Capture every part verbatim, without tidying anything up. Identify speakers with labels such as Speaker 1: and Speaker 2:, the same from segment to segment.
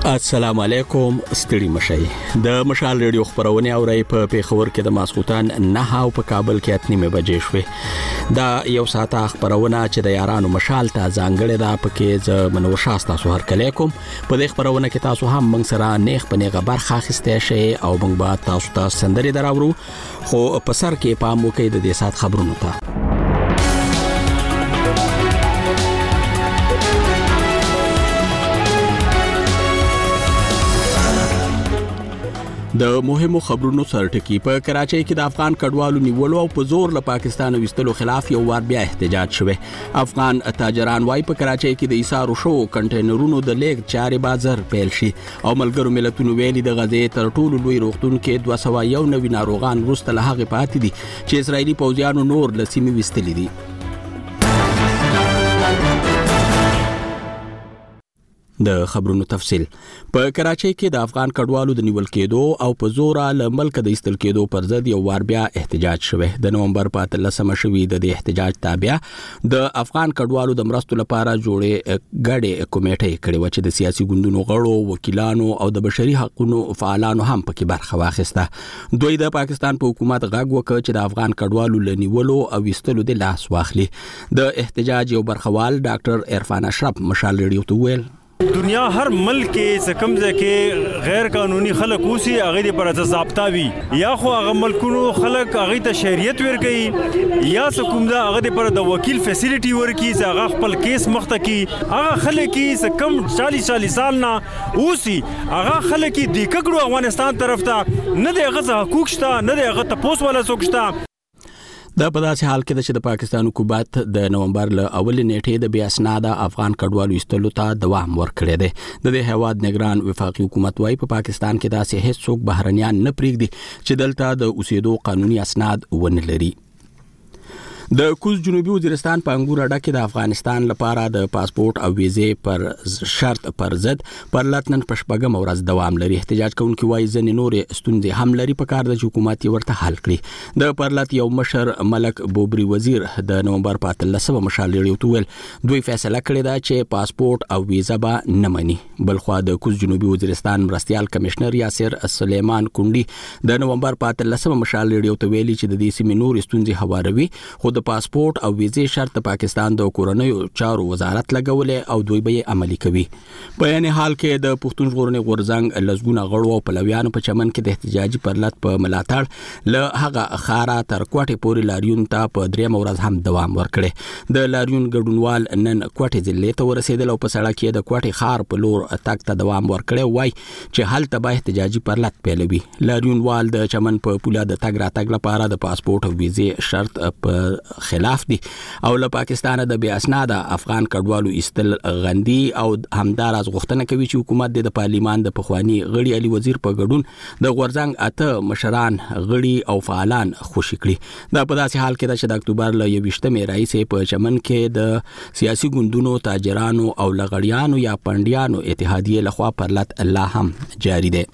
Speaker 1: السلام علیکم ستړي مشي د مشال ریډیو خبرونه اوري په پیښور کې د ماسخوتن نه او په کابل کې اتنیمه بجې شوې دا یو ساعته خبرونه چې د یارانو مشال ته ځانګړې ده پکې ز منور شاسته سو هر کله کوم په دې خبرونه کې تاسو هم موږ سره نیخ په نیغه برخه اخیسته شي او موږ به تاسو ته سندري دراوړو خو په سر کې پام وکړئ د دې سات خبرونو ته د مهمو خبرونو سرټکی په کراچۍ کې د افغان کډوالو نیولو او په زور له پاکستان وستلو خلاف یو وار بیا احتجاج شوه. افغان تاجران وايي په کراچۍ کې د ایثارو شو کنټینرونو د لیک چارې بازار پیل شي او ملګرو ملتونو ویلي د غزې تر ټولو لوی روغتون کې دوه سوه یو نوي ناروغان وروسته له هغې پاتې دي چې اسرایلي پوځیانو نور له سیمې وستلي دي. د خبرونو تفصیل په کراچۍ کې د افغان کډوالو د نیول کېدو او په زور له ملک د ایستل کېدو پر ضد یو وار بیا احتجاج شوه. د نومبر په اتلسمه شوې د احتجاج تابع د افغان کډوالو د مرستو لپاره جوړې غړې کمیټې کړې و چې د سیاسي ګوندونو غړو، وکیلانو او د بشري حقوقو فعالانو هم پکې برخه واخیسته. دوی د پاکستان په حکومت غږ وکړ چې د افغان کډوالو لنیولو او ایستلو د لاس واخلي. د احتجاج یو برخوال ډاکټر عرفان اشرف مشال ریډیو ته ویل
Speaker 2: دنیا هر ملک کې سکمزه کې غیر قانوني خلک اوسي هغه پر ضابطه وي یا خو هغه ملکونو خلک هغه ته شریعت ورکړي یا سکمزه هغه پر د وکیل فیسیلیټي ورکړي چې هغه خپل کیس مخته کی هغه خلک کې سکم چالیس چالیس سال نه اوسي هغه خلک کې د کګړو افغانستان طرف ته نه د هغه حقوق شته نه د هغه تپوس ولا څوک شته.
Speaker 1: د په داسې حال کې چې د پاکستان حکومت د نومبر له اولې نیټې د بیا اسناده افغان کډوالو ایستلو ته دوام ورکړی دی. د دې هیواد نگران وفاقي حکومت وايي په پاکستان کې داسې هیڅ څوک بهرنیان نه پریږدي چې دلته د اوسېدو قانوني اسناد ونه لري. د کوز جنوبي وزیرستان په انګور اډه کې د افغانستان لپاره د پاسپورت او ویزې پر شرط پر ضد پر لاتنن پښپګم ورځ دوام لري. احتجاج کوونکي وايي ځنې نورې ستونزې هم لري په کار د حکومت ورته حل کړي. د پرلط یو مشر ملک بوبری وزیر د نومبر په اتلسمه مشال ریډیو ته ویل دوی فیصله کړې ده چې پاسپورت او ویزه به نه مني. بلخوا د کوز جنوبي وزیرستان مرستيال کمشنر یاسر سلیمان کونډي د نومبر په اتلسمه مشال ریډیو ته ویلي چې د دې سیمې نورې ستونزې هواروي خو د پاسپورت او ویزې شرط د پاکستان د کورنیو چارو وزارت لګولې او دوی به عملي کوي. په یعنی حال کې د پښتون ژغورنې غورځنګ لزګونه غړو او پلویانو په چمن کې د احتجاجي پرلط په ملاتړ له هغه خارا تر کوټې پورې لاریون ته په دریم ورځ هم دوام ورکړي. د لاریون ګډونوال نن کوټې ضلع ته ورسېدل او په سړک کې د کوټې خار په لور تګ ته دوام ورکړي وای چې هلته به احتجاجي پرلط پیلوي. لاریونوال د چمن په پوله د تګ راتګ لپاره د پاسپورت او ویزې شرط په خلاف دي او له پاکستان د بیا اسناده افغان کډوالو ایستل غندي او همداراز غوښتنه کوي چې حکومت د پارلیمان د پخوانی غړي علي وزیر په ګډون د غورځنګ اته مشران غړي او فعالان خوشی کړي. دا په داسې حال کې ده چې د اکتوبر له یوویشتمې راهیسې په چمن کې د سیاسي ګوندونو تاجرانو او لغړیانو یا پندیانو اتحادیه لخوا پرلط الله هم جاری ده.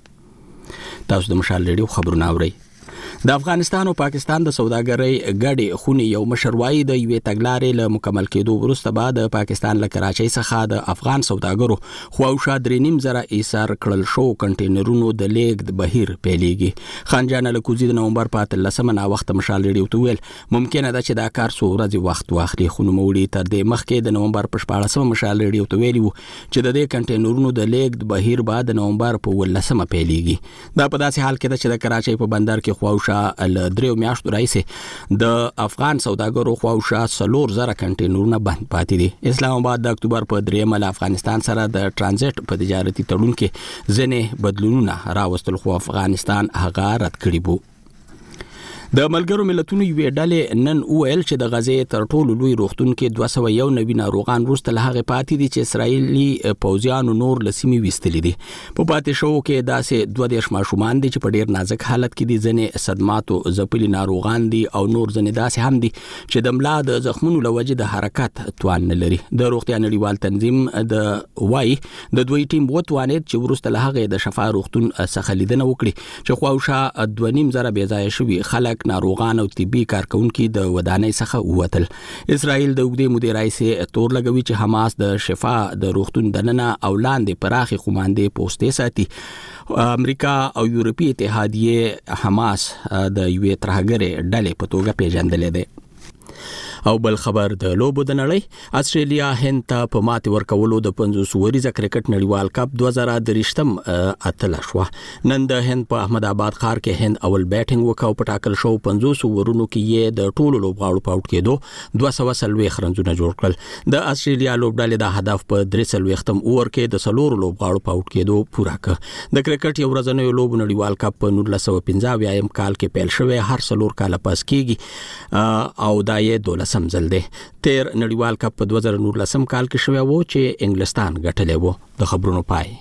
Speaker 1: تاسو د مشال ریډیو خبرونه اورئ. د افغانستان او پاکستان د سوداګرۍ ګډې خونې یو مشروعي د یوې تګلارې له مکمل کېدو وروسته بعد د پاکستان له کراچۍ څخه د افغان سوداګرو خواوشا درې نیم زره ایثار کړل شو کنټینرونو د لیږد بهیر پیلېږي. خان جان الکوزي د نومبر په اتلسمه نا وخت مشال ریډیو ته ویل ممکنه ده چې دا کار څو ورځې وخت واخلي خو نوموړي تر دې مخکې د نومبر په شپاړسمه مشال ریډیو ته ویلي وو چې د دې کنټینرونو د لیږد بهیر بعد د نومبر په ولسمه پیلېږي. دا په داسې حال کې ده چې د کراچۍ په بندر کې خواوشا ل دریو میاشتو راځي د افغان سوداګرو خواوشا څلور زره کنټینرونه بند پاتې دي. اسلام آباد د اکتوبر په دریمه له افغانستان سره د ترانزیت په تجارتي تړون کې ځنې بدلونونه راوستل خو افغانستان هغه رد کړی وو. د ملګرو ملتونو یوې ډلې نن وویل چې د غزې تر ټولو لوی روغتون کې دوه سوه یو نوي ناروغان وروسته له هغې پاتې دي چې اسرایلي پوځیانو نور له سیمې ویستلي دي. په پاتې شوو کې داسې دوه دېرش ماشومان دي چې په ډېر نازک حالت کې دي. ځینې صدماتو ځپلي ناروغان دي او نور ځینې داسې هم دي چې د ملا د زخمونو له وجې د حرکت توان نه لري. د روغتیا نړیوال تنظیم د وایي د دوی ټیم وتوانید چې وروسته له هغې د شفا روغتون څخه لیدنه وکړي چې خواوشا دوه نیم زره بې ځایه شوي خلک خلک ناروغان او طبي کارکونکو د ودانۍ څخه ووتل. اسرائیل د اوږدې مودې راهیسې تور لګوي چې حماس د شفا د روغتون دننه او لاندې پراخې قوماندې پوستې ساتي. امریکا او یورپي اتحادیه حماس د یوې ترهګرې ډلې په توګه پیژندلې ده. او بل خبر د لوبو د نړۍ، استرالیا هند ته په ماتې ورکولو د پنځوس وریزه کرکټ نړیوال کپ دوه زره درشتم اتله شو. نن د هند په احمد آباد ښار کې هند اول بیټینګ وکاو. په ټاکل شو پنځوس ورونو کې یې د ټولو لوبغاړو په اوټ کېدو دوه سوه څلوېښت رنزونه جوړ کړل. د استرالیا لوبډلې د هدف په درې څلوېښتم اوور کې د څلورو لوبغاړو په اوټ کېدو پوره کړ. د کرکټ یو ورځنیو لوبو نړیوال کپ په نولس سوه پنځه اویایم کال کې پیل شوی، هر څلور کاله پس کېږي او دا یې دولسم ځل دی. تیر نړیوال کپ په دوه زره نولسم کال کې شوی و چې انګلستان ګټلی و. د خبرونو پای.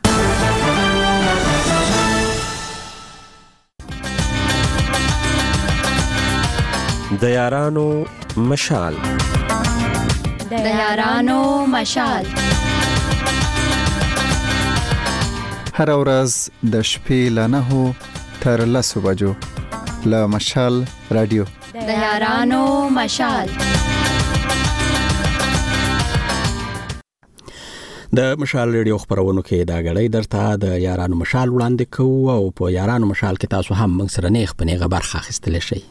Speaker 3: د یارانو مشال
Speaker 4: د یارانو مشال
Speaker 5: هر ورځ د شپې له نهو تر لسو بجو له مشال رادیو
Speaker 4: د یارانو مشال.
Speaker 1: د مشال ریډیو خبرونو کې دا غړې درته د یارانو مشال وړاندې کوو او په یارانو مشال کې تاسو هم موږ سره نیغ په نیغه برخه اخیستلی شئ.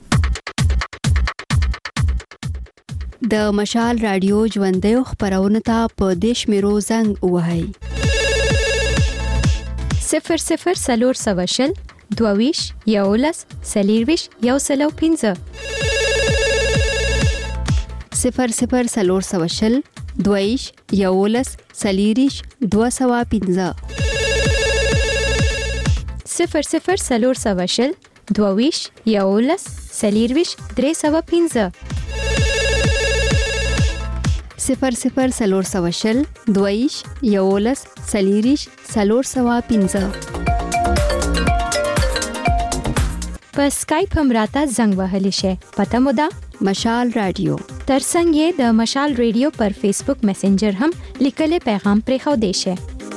Speaker 6: د مشال رادیو ژوندیو خبرونو ته په دې شمیرو زنګ ووهئ:
Speaker 7: صفر صفر څلور سوه شل دوهویش یولس څلېرویش یو سل او پنځه
Speaker 6: صفر صفر څلور سوه شل دوهویش یولس څلېرویش دوه سوه پنځه
Speaker 7: صفر صفر څلور سوه شل دوهویش یولس څلېرویش درې سوه پنځه
Speaker 6: صفر صفر څلور سوه شل دوهویش یولس څلېرویش څلور سوه پنځه.
Speaker 7: په اسکایپ هم راته زنګ وهلی شئ. پته مو ده
Speaker 6: مشال رادیو.
Speaker 7: ترڅنګ یې د مشال رادیو پر فیسبوک میسنجر هم لیکلی پیغام پرېښودی شئ.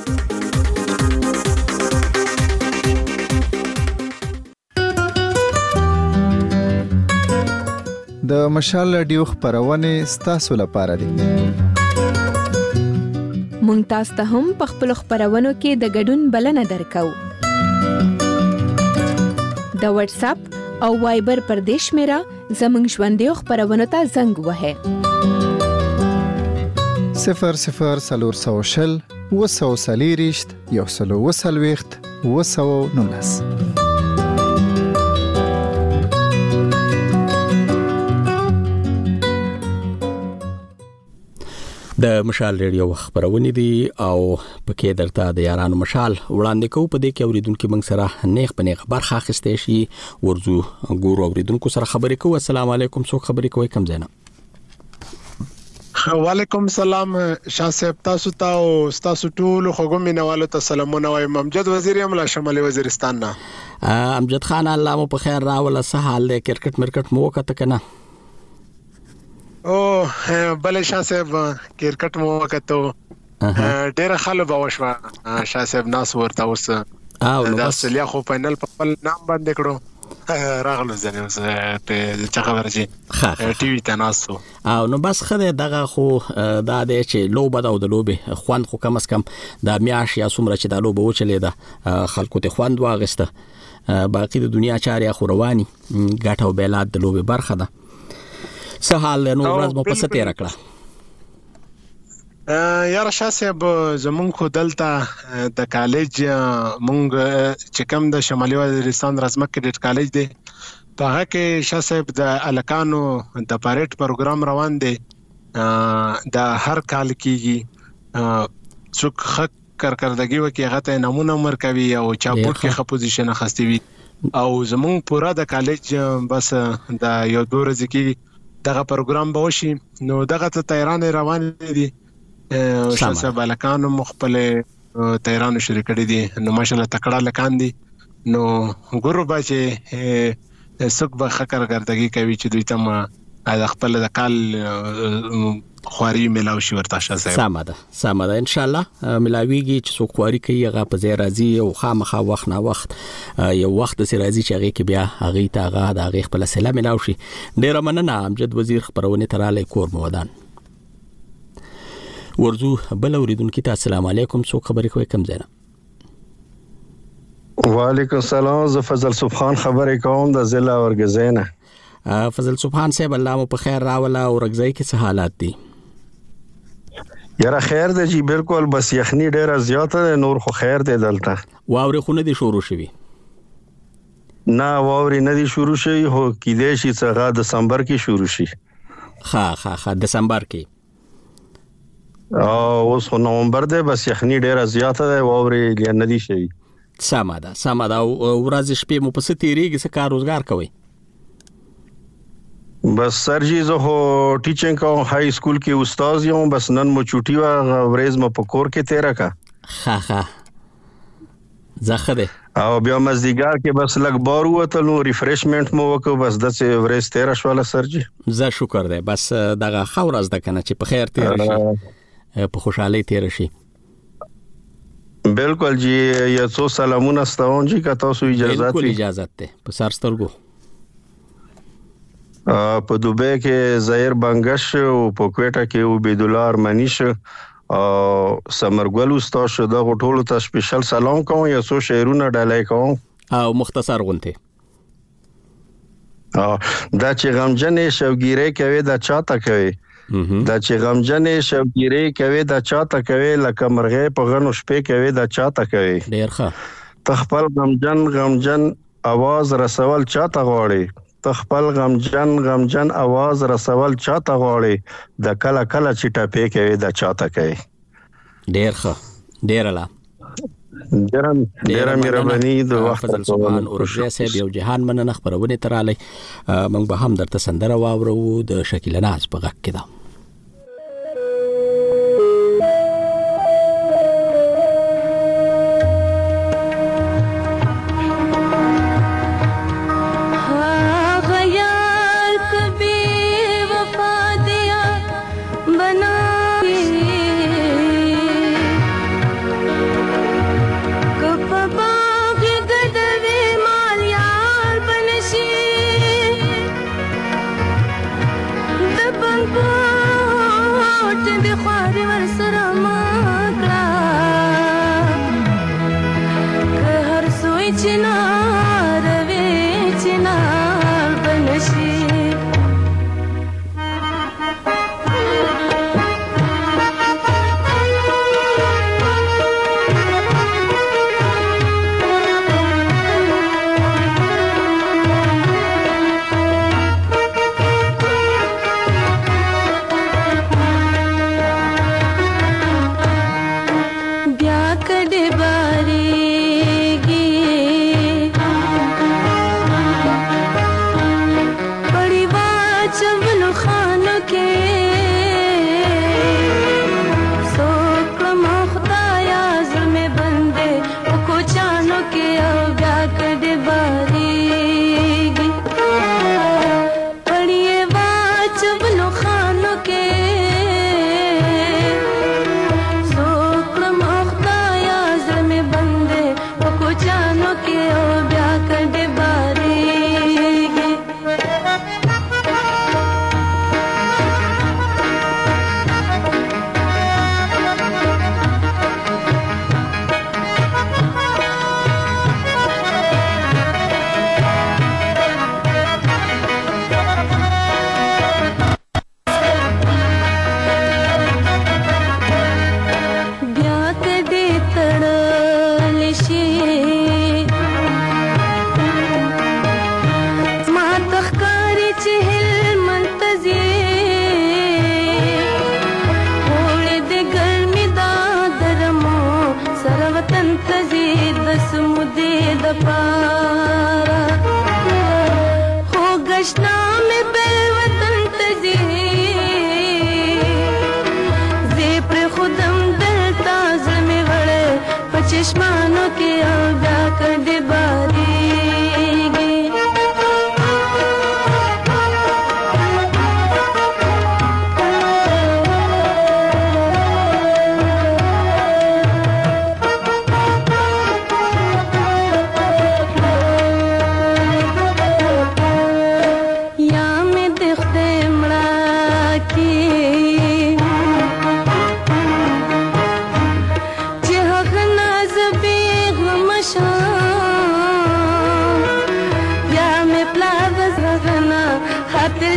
Speaker 5: د مشال رادیو خبرونه ستاسو لپاره دي.
Speaker 8: مونږ تاسو ته هم په خپل خبرونو کې د ګډون بلنه درکو. د واتس اپ او وایبر پر دیش میرا زمنګ ژوندیو خبرونو ته زنګ وهه.
Speaker 5: صفر صفر څلور سوه شل اووه سوه څلېرویشت یو سل او اووه څلوېښت اووه سوه نولس.
Speaker 1: د مشال ریډیو خبرونه دي او پکې درته د یارانو مشال وړاندې کوو. په دې کې اوریدونکو موږ سره نیغ په نیغ برخه اخیستی شي. ورځو ګورو اوریدونکو سره خبرې کوو. السلام علیکم، څوک خبرې کوي؟ کوم ځای نه؟
Speaker 9: وعلیکم السلام شاه صاحب، تاسو ته او تاسو ټول خوږو مینوالو ته سلامونه وایم. امجد وزیر یم له شمالي وزیرستان نه.
Speaker 1: امجد خان، الله مو په خیر راوله. څه حال دی؟ کرکټ مرکټ مو وکړه که نه؟
Speaker 9: او بلې شاه صاحب کرکټ مو وکړو، ډېره خاله به وشوه شاه صاحب. ناس ورته اوس د استرالیا خو فاینل په خپل نام باندې کړو راغلو ځنې اوس په چا خبره چې ټي وي ته ناستو.
Speaker 1: او نو بس ښه دی. دغه خو دا دی چې لوبه ده او د لوبې خوند خو کم از کم دا میاشت یا څومره چې دا لوبه وچلېده خلکو ته خوند واغېسته. باقي د دنیا چارې خو رواني، ګټه او بیلات د لوبې برخه ده. څه حال نو ورځ مو په څه تېره کړه؟
Speaker 9: یاره شاه صاحب زمونږ خو دلته د کالج مونږ چې کوم د شمالي وزیرستان رزمک کډټ کالج دی، په هغه کې شاه صاحب د الکانو د پاریټ پروګرام روان دی. د هر کال کېږي، څوک ښه کارکردګي وکړي هغه ته انعامونه ورکوي او چا بورډ کې ښه پوزیشن اخیستی وي. او زمونږ پوره د کالج بس د یو دوه ورځې کې دغه پروګرام به وشي. نو دغه ته تیارانې روانې دي. شاه صاحب الکانو مخبل تیرانو شروع کړی دي. نو ماشاءالله تکړه لکان دي. نو ګورو به چې څوک به ښه کارکردګي کوي چې دوی ته د خپل د کال خواري ملاو شي ورته شاسه
Speaker 1: سمه ده سمه ده ان شاء الله ملاویږي چې څوک خواري کوي هغه په ځای راځي او خامخا وخت نه وخت یو وخت سي راځي چې هغه کې بیا هغه ته هغه د هغه خپل سلام ملاو شي. ډیر مننه امجد وزیر خبرونه تراله کور مودان ورزو بل اوریدونکو ته السلام علیکم. څوک خبرې کوي کم ځای؟
Speaker 10: وعلیکم السلام. زه فضل سبحان خبرې کوم د ضلع ورګزینه.
Speaker 1: فضل سبحان صاحب الله مو په خیر راولا او ورګزای کې څه حالات دي؟
Speaker 10: یاره خیر دی جی بالکل، بس یخنی ډیره زیاته ده، نور خو خیر دی دلته.
Speaker 1: واوري خو نه دي شروع شوي؟
Speaker 10: نه واوري نه دي شروع شوي، هو کېدای شي څنګه دسمبر کې شروع شي.
Speaker 1: ها ها ها دسمبر کې
Speaker 10: او اوس خو نومبر دی، بس یخنی ډیره زیاته ده، واوري نه دي شوي.
Speaker 1: سمه ده سمه ده. ورځ شپې مو په څه تیریږي، څه کار روزګار کوي؟
Speaker 10: بس سر جی زه هو ټیچینګ کوم، های سکول کې استاد یم، بس نن مو چوټي وا ورځ مو په کور کې تیرا کا.
Speaker 1: ها ها زخه
Speaker 10: او بیا مزدیګار کې بس لګ بار وته نو ریفریشمنت مو وکړ، بس د څه ورځ تیرا شواله سر جی.
Speaker 1: زه شکر ده، بس دغه خورز د کنه چې په خیر تیر شي، په خوشحالي تیر شي.
Speaker 10: بالکل جی. یا څو سلامونه ستون جی که تاسو اجازه
Speaker 1: بالکل اجازه ته په سر سترګو.
Speaker 10: په دوبۍ کې زهیر بنگش او په کوټه کې عبید الله ارمنیش او سمرګل استاد شو. دا ټولو ته سپیشل سلام کوم، یا څو شعرونه ډالای کوم
Speaker 1: او مختصر غونته.
Speaker 10: دا چې غمجنې شوګیرې کوي دا چاته کوي، دا چې غمجنې شوګیرې کوي دا چاته کوي، لکه مرغې په غنو شپې کوي دا چاته کوي.
Speaker 1: ډیر ښه.
Speaker 10: تخپل غمجن غمجن आवाज رسول چاته غواړي، تخپل غمجن غمجن आवाज رسول چاته غواړي، د کله کله چې ټپې کوي دا چاته کوي.
Speaker 1: ډیر ښه ډیر لا
Speaker 10: ډیر ډیر مهرباني د وخت
Speaker 1: فضل سبحان اورجه صاحب یو جهان مننه خبرونه تراله. موږ به هم درته سندره واورو د شکیل ناز په غږ کې ده.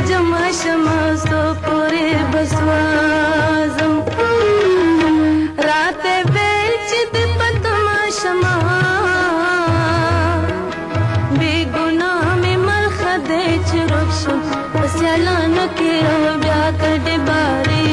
Speaker 11: جمع شمع سو پوری بسوازم رات بیل چې د پتما شمع بے گناہ میں مرخد چرک شو سیالانو کې او بیا کډې باری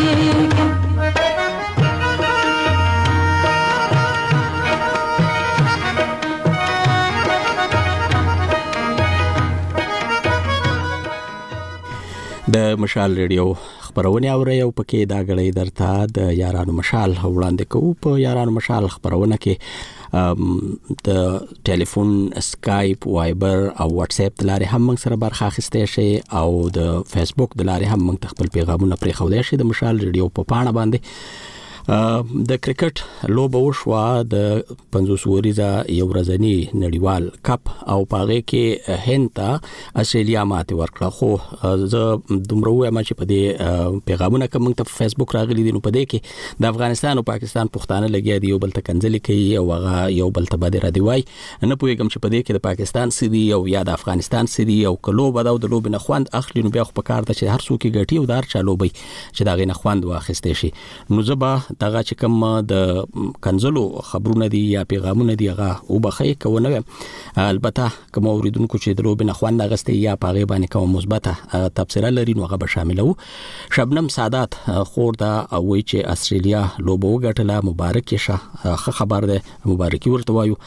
Speaker 1: د مشال ریډیو خبرونه اوري او پکې دا غړې درته د یارانو مشال وړاندې کوو. په یارانو مشال خبرونه کې د ټلیفون، اسکایپ، وایبر او واتس اپ د لارې هم موږ سره برخه اخیستئ شئ او د فیسبوک د لارې هم موږ خپل پیغامونه پرې ښودای شئ. د مشال ریډیو په پاڼه باندې د کرکټ لوبه وشوه د پنځوس وریزه یو ورځنی نړیوال کپ او پاغه کې هند ته استرالیا ماته ورکړه. خو زه دومره وایم چې په دې پیغامونه کوم ته فیسبوک راغلي دي نو په دې کې د افغانستان او پاکستان پښتانه لګیا دي یو بل ته کنځلې کوي او هغه یو بل ته باندې را دی وای. نه پوهیږم چې په دې کې د پاکستان سړي او یا د افغانستان سړي او کلو بداو د لوب نه خوند اخلي نو بیا خو په کار ده چې هر څوک ګټي او دار چالوبي چې دا غي نه خوند واخیستې شي. نو زبا دغه چې کوم د کنزلو خبرونه دي یا پیغامونه دي هغه او بخې کوونه البته کوم اوریدونکو چې درو بنه خوان غستې یا پاغه باندې کوم مثبته تبصره لري نو هغه به شاملو. شبنم سادات خور دا وایي چې استرالیا لوبو غټله مبارک شه خبر ده مبارکي ورته وایو.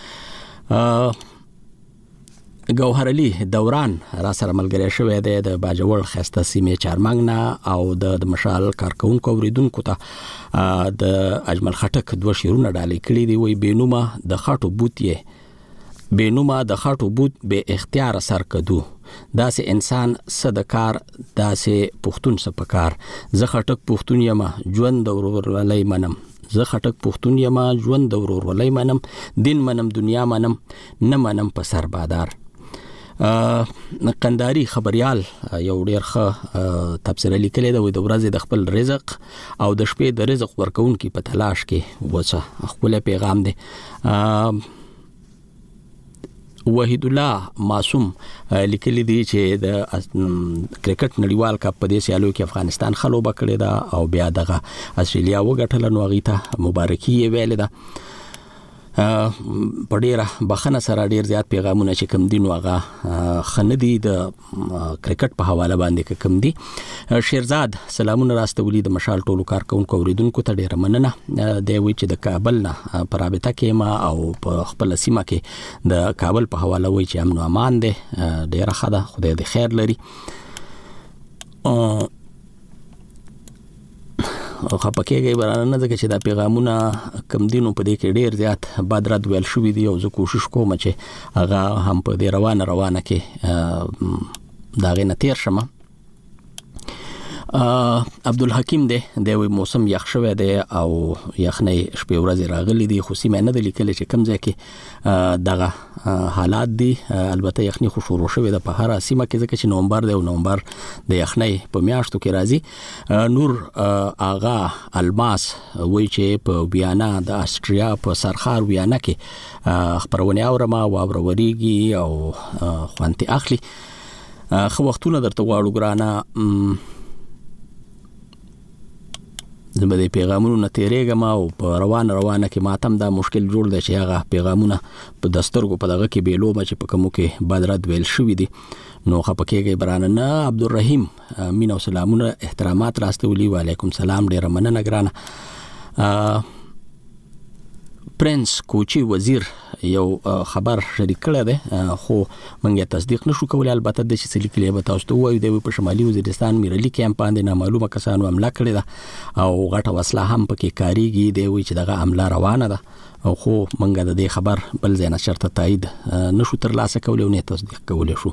Speaker 1: گوهر علی دوران را سره ملګری شوی دی د باجوړ خسته سیمه چارمنګ نه او د مشال کارکونکو اوریدونکو ته د اجمل خټک دوه شیرونه ډالې کړي دی. وی بینومه د خاطو بوت یې بینومه د خاطو بوت به اختیار سر کدو داسې انسان صدکار داسې پښتون سپکار زه خټک پښتون یم ژوند ورولای منم زه خټک پښتون یم ژوند ورولای منم دین منم دنیا منم نه منم په سر بادار. قنداری خبريال یو ډیر ښه تفسیر لیکلی دی د ورځې د خپل رزق او د شپې د رزق ورکونکو په تلاش کې وڅه خپل پیغام دی. وحید الله معصوم لیکلی دی چې د کرکټ نړیوال کپ په دې سیالو کې افغانستان خلوبه کړې ده او بیا دغه استرالیا وګټل نو غیته مبارکي ویل ده. په ډیره بخنه سره ډیر زیات پیغامونه چې کم دي نو هغه خندي د کرکټ په حواله باندې کم دي. شیرزاد سلامونه راستولي د مشال ټولو کارکونکو اوریدونکو ته ډیره مننه. دی وی چې د کابل نه پر رابطه کې ما او په خپل سیمه کې د کابل په حواله وی چې امن او امان ده ډیره خدا خدای دې خیر لري. او خپکهږي برانه ځکه چې دا پیغامونه کم دینو په دې کې ډیر زیات بادرات ویل شوې دي او زه کوشش کوم چې هغه هم په دې روانه روانه کې دا غي نتیر شمه. عبدالحکیم دی د موسم یخ شوی دی او یخنۍ شپې ورځې راغلي دي خو سیمه نه د لیکل چې کم ځای کې دغه حالات دي. البته یخنۍ خو شروع شوې ده په هر سیمه کې ځکه چې نومبر دی او نومبر د یخنۍ په میاشتو کې راځي. نور آغا الماس وایي چې په ویانا د استریا په سرخار ویانا کې خبرونه اورما واوره وریږي او خوانتي اخلي. خو وختونه درته واړو ګرانه زبده پیغامونو نه تیریږم او په روان روانه کې ماتم دا مشکل جوړ دی چې هغه پیغامونه په دسترګو په دغه کې بیلو چې په کومو کې بادرات ویل شوې دي نو خپکهږي برانه نه. عبدالرحیم مين او سلامونه احترامات راستولي. وعلیکم سلام ډیر مننه ګرانه. پرنس کوچی وزیر یو خبر شریک کړی دی خو مونږه تصدیق نشو کولای. البته د چې لیکلي به تاسو ته وایو د په شمالي وزیرستان میرلی کیمپ باندې نامعلومه کسانو حمله کړې ده او غټه وسله هم پکې کاریږي دی وی چې دغه حمله روانه ده خو مونږه د دې خبر بل ځای نه شرط تایید نشو تر لاسه کولای او نه تصدیق کولای شو.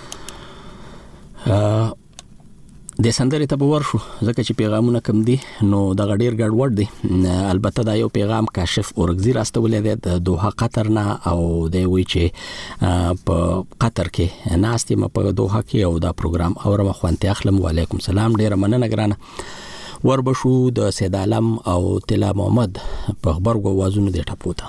Speaker 1: د سندرې ته باور شو ځکه چې پیغامونه کم دي نو د غډیر ګډوډ دي. البته دا یو پیغام کاشف اورګزی راستولې ده د دوحه قطر نه او د وی چې په قطر کې ناستې م په دوحه کې او دا پروګرام اورم خوانته اخلم. وعلیکم سلام ډیر مننه ګرانه. وربشو د سید عالم او طلا محمد په خبرګو وازونه د ټپوته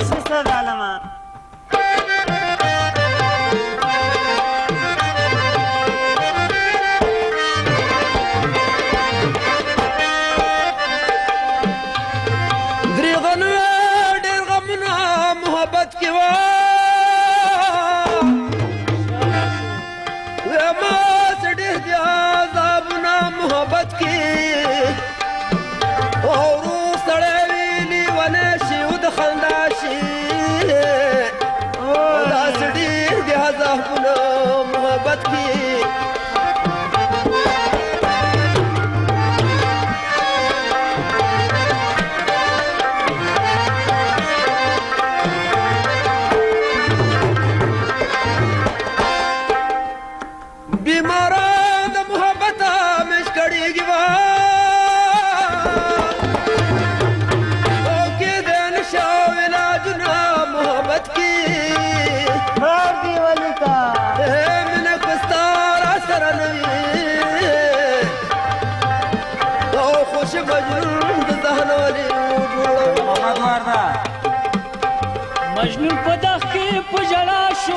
Speaker 12: مجنون په دغ کې په ژړا شو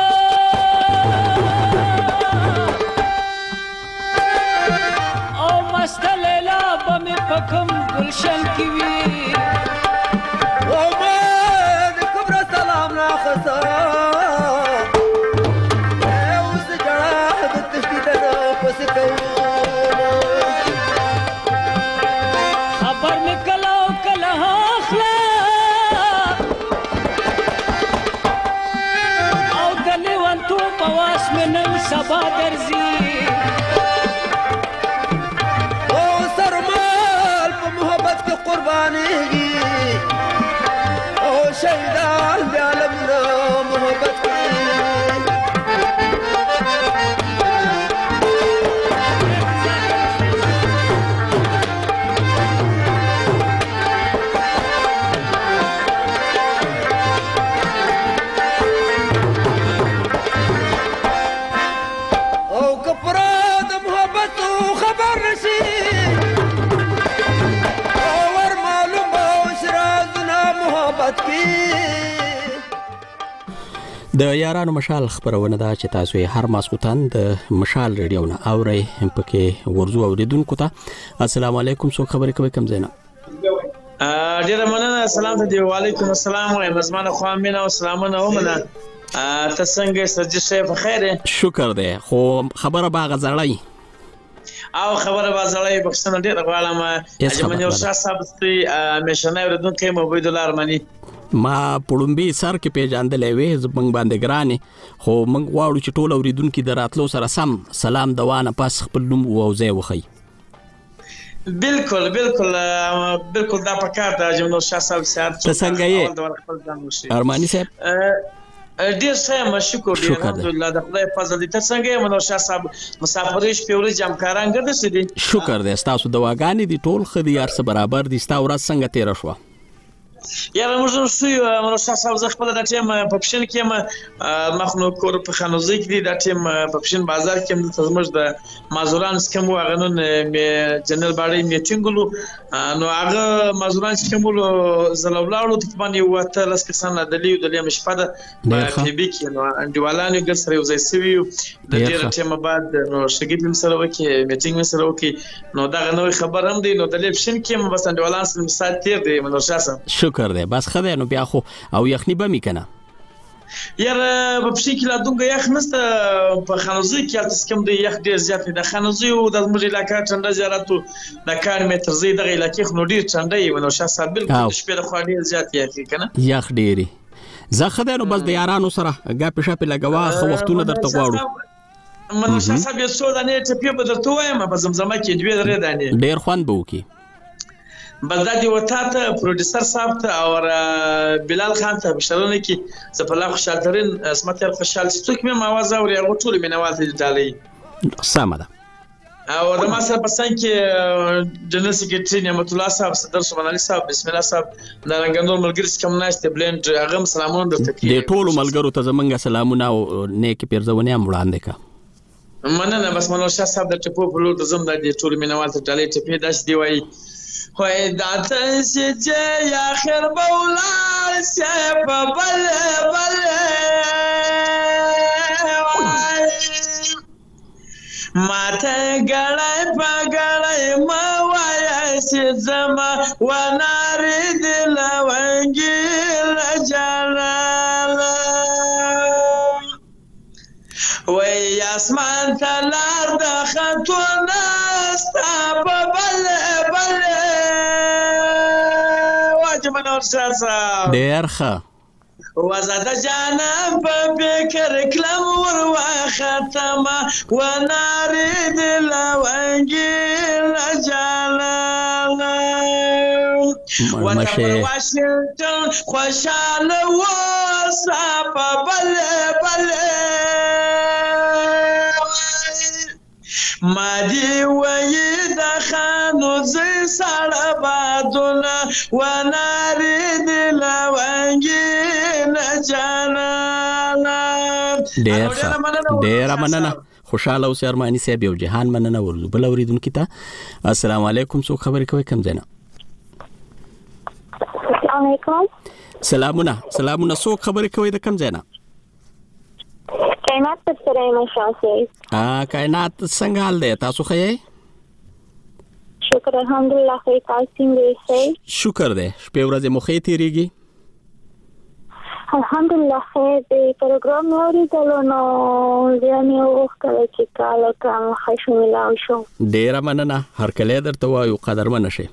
Speaker 12: او مست لیلا به مې په کوم ګلشن کې وي
Speaker 13: او ما د کبر سلام راخسته اوس ژړا د تشدید نه پسې کوو
Speaker 12: خبر مې کله او کله اخله پواس میں نن سبا درزی
Speaker 13: او سرمال په محبت کې قرباني او شهیدان د عالم نه محبت کې
Speaker 1: د یارانو مشال خبرونه دا چې تاسو یې هر ماسکوتان د مشال ریډیو نه اورئ پکې ورزو اوریدونکو ته السلام علیکم څو خبرې کوي کم زینا
Speaker 14: ډیره مننه سلام ته وعلیکم السلام وایم زمانه خو امینه او سلامونه ومنه ته څنګه سجی شه په خیر
Speaker 1: شکر دی خو خبره باغ زړی
Speaker 14: او خبره بازړی بخښنه ډیره غواړم اجمن یو شاه صاحب ستې مشنه ورودونکو مبید الله ارمنی
Speaker 1: ما پړومبي سر کې پیژاندلې وې زمنګ باندې ګرانه خو موږ واړو چې ټول اوریدونکو دراتلو سره سم سلام دوانه پس خپل نوم ووځي وخی
Speaker 14: بالکل بالکل بالکل دا پکار د اجمن شاه صاحب سره
Speaker 1: څنګه یې ارمانی صاحب
Speaker 14: ډیر ښه شکر دی الحمدلله د خدای فضل دې ته څنګه یې منو شاه صاحب مسافرېش پیوري جمکاران ګرځي سي دي
Speaker 1: شکر دی تاسو دواګانی دي ټول خدي یار سره برابر دي تاسو ورځ څنګه تیر شو
Speaker 14: یاره موږ شو منو شاه صاحب زه خپل د ټیم په پښین کې ما مخنو کور په خانوزي کې د ټیم په پښین بازار کې د تزمج د مازوران سکم واغنون جنرال باډي میټینګلو نو هغه مازوران سکم زلولاړو تقریبا یو وته لاس کسان د لیو د لیم شپه د کلیبي کې نو انډیوالانو ګر سره یو ځای سوي د ډیر ټیم بعد نو شګیب سره وکي میټینګ سره وکي نو دا نو خبر هم دی نو د لیم شین کې بس انډیوالان سره مسات تیر دی منو شاه صاحب
Speaker 1: شکر دی بس خدای نو بیا خو او یخنی به میکنه
Speaker 14: یاره په پښې کې لا دونګه یخ نسته په خانوزي کې تاسو کوم دی یخ ډیر زیات دی خانوزي او د زموږ علاقې څنډه زیارتو د کار متر زی دغه علاقې خو ډیر څنډه یې ونو شاه صاحب بالکل شپې د خو ډیر زیات یخ کنه
Speaker 1: یخ ډیری زه خدای نو بس د یارانو سره غاپې شاپې لګوا خو وختونه درته غواړو
Speaker 14: منو شاه صاحب یو څو دانې ټپې به درته وایم په زمزمه کې دوی درې دانې
Speaker 1: ډیر خوان به وکي
Speaker 14: بس دا دی وتا ته پروډوسر صاحب ته او بلال خان ته بشرونه کې زپلا خوشالترین اسمت خوشال څوک مې आवाज اوري هغه ټول مې نواز دي ډالې
Speaker 1: سم ده
Speaker 14: او د ما سره پسند کې جنرال سیکریټری نعمت الله صاحب صدر سبحان الله صاحب بسم الله صاحب دا رنګندور ملګری کوم ناشته بلند هغه سلامونه درته کوي
Speaker 1: د ټول ملګرو ته زمونږ سلامونه او نیک پیرزونه هم وړاندې کا
Speaker 14: مننه بس منو شاه صاحب د ټپو په لور د زم د ټول مې نواز ډالې ټپې داس دی وای وای دا تاسې چې یا خیر به ولاړ سې په بل بل ماته ګړی په ګړی مه وایه چې زما ونارې دې لونګې له جلاله وای اسمان ته لار د خطونه ستا په بل بل واجب نور شاسا
Speaker 1: ډېر ښه
Speaker 14: وزاده جانم په فکر کلم ور وختمه ونارې دې لونګې له جلاله وته واشنګټن خوشاله اوسه په بل بل ما دی وی د خانو زی سړه بادونه ونارې دې لونګې له جلاله
Speaker 1: ډېره مننه خوشاله اوسې ارماني صاحب یو جهان مننه ورلو بل اورېدونکي ته السلام علیکم څوک خبرې کوئ کوم ځای نه
Speaker 15: السلام علیکم
Speaker 1: سلامونه سلامونه څوک خبرې کوئ د کوم ځای نه
Speaker 15: کائنات پر سره یم شاسې
Speaker 1: کائنات څنګه حال دی تاسو ښه یې
Speaker 15: شکر الحمدلله ښه تاسو څنګه یې
Speaker 1: شکر دی شپې ورځې مو ښې تېرېږي
Speaker 15: الحمدلله ښه دی پروګرام مې اورېدلو نو زه مې وغوښتله چې کاله کم ښه شو میلاو شو
Speaker 1: ډېره مننه هرکلی درته وایو قدرمنه شئ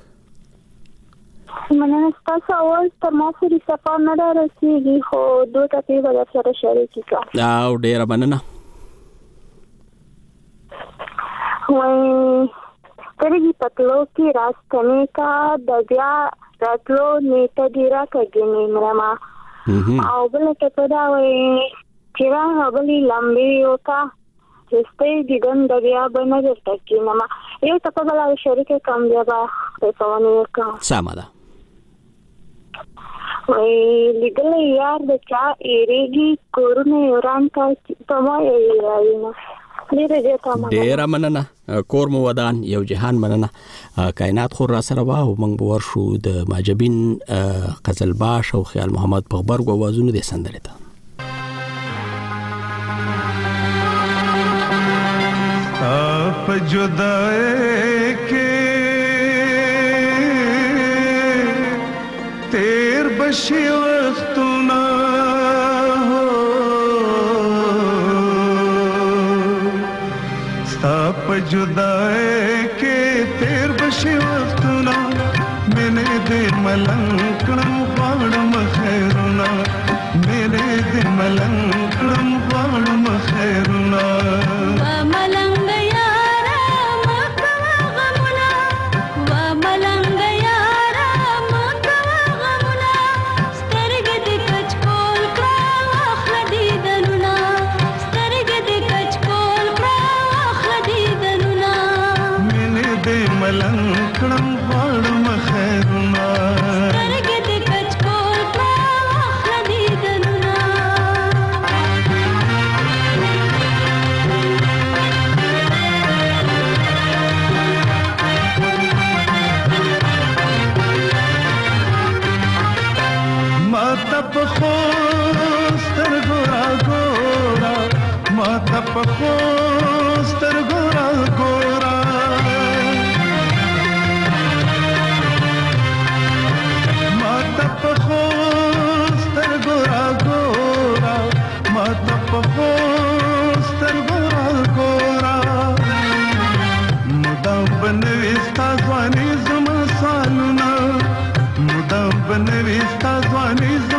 Speaker 15: مننه ستاسو اول تر ما پورې سفر نه رارسېږي خو دوه ټکي به در سره شریکې کړم
Speaker 1: او ډېره مننه
Speaker 15: وایي سترګې په تلو کې راستنې کا د بیا راتلو نیټه دې راکږنې مرمه او بله ټکه دا وایي چې راغه بلې لمبې وکړه رستۍ دیدن د بیا به نه درته کښېنمه یو ټکه بله شریکه کړم بیا به پرېښودنې وکړم
Speaker 1: سمه ده
Speaker 15: لیدلی یار د چا ایریږي کورونه یې وران کړه په ما یې راوینه
Speaker 1: ډېره مننه کور مو ودان یو جهان مننه کائنات خور را سره وه او موږ به ورشو د ماجبین قزلباش او خیال محمد په غبرګو اوازونو دې سندرې ته
Speaker 16: په جدای کې تیر بشي وختونه په جدای کې تیر بشي وختونه مینه دې ملنګ کړم غواړم خیرونه مینه دې ملنګ کړم غواړم خیرونه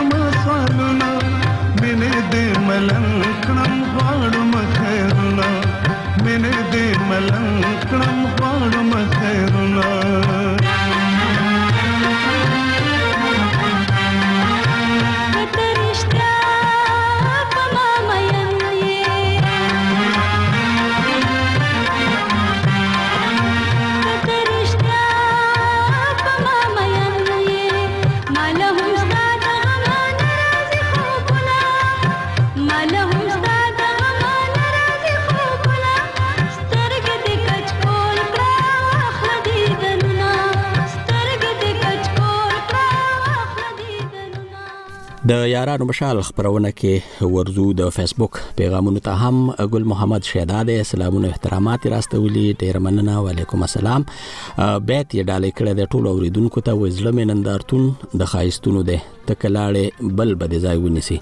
Speaker 17: ملنګ کړم غواړم خیرونه
Speaker 1: د یارانو مشال خبرونه کې ورزو د فیسبوک پیغامونو ته هم ګل محمد شهداد سلامونه احترامات راستولي ډیر مننه وعلیکم السلام بیت یې ډالې کړه د ټولو اوریدونکو ته وزله منندارتون د خایستونو ده تکلاړې بل بده ځای ونیسي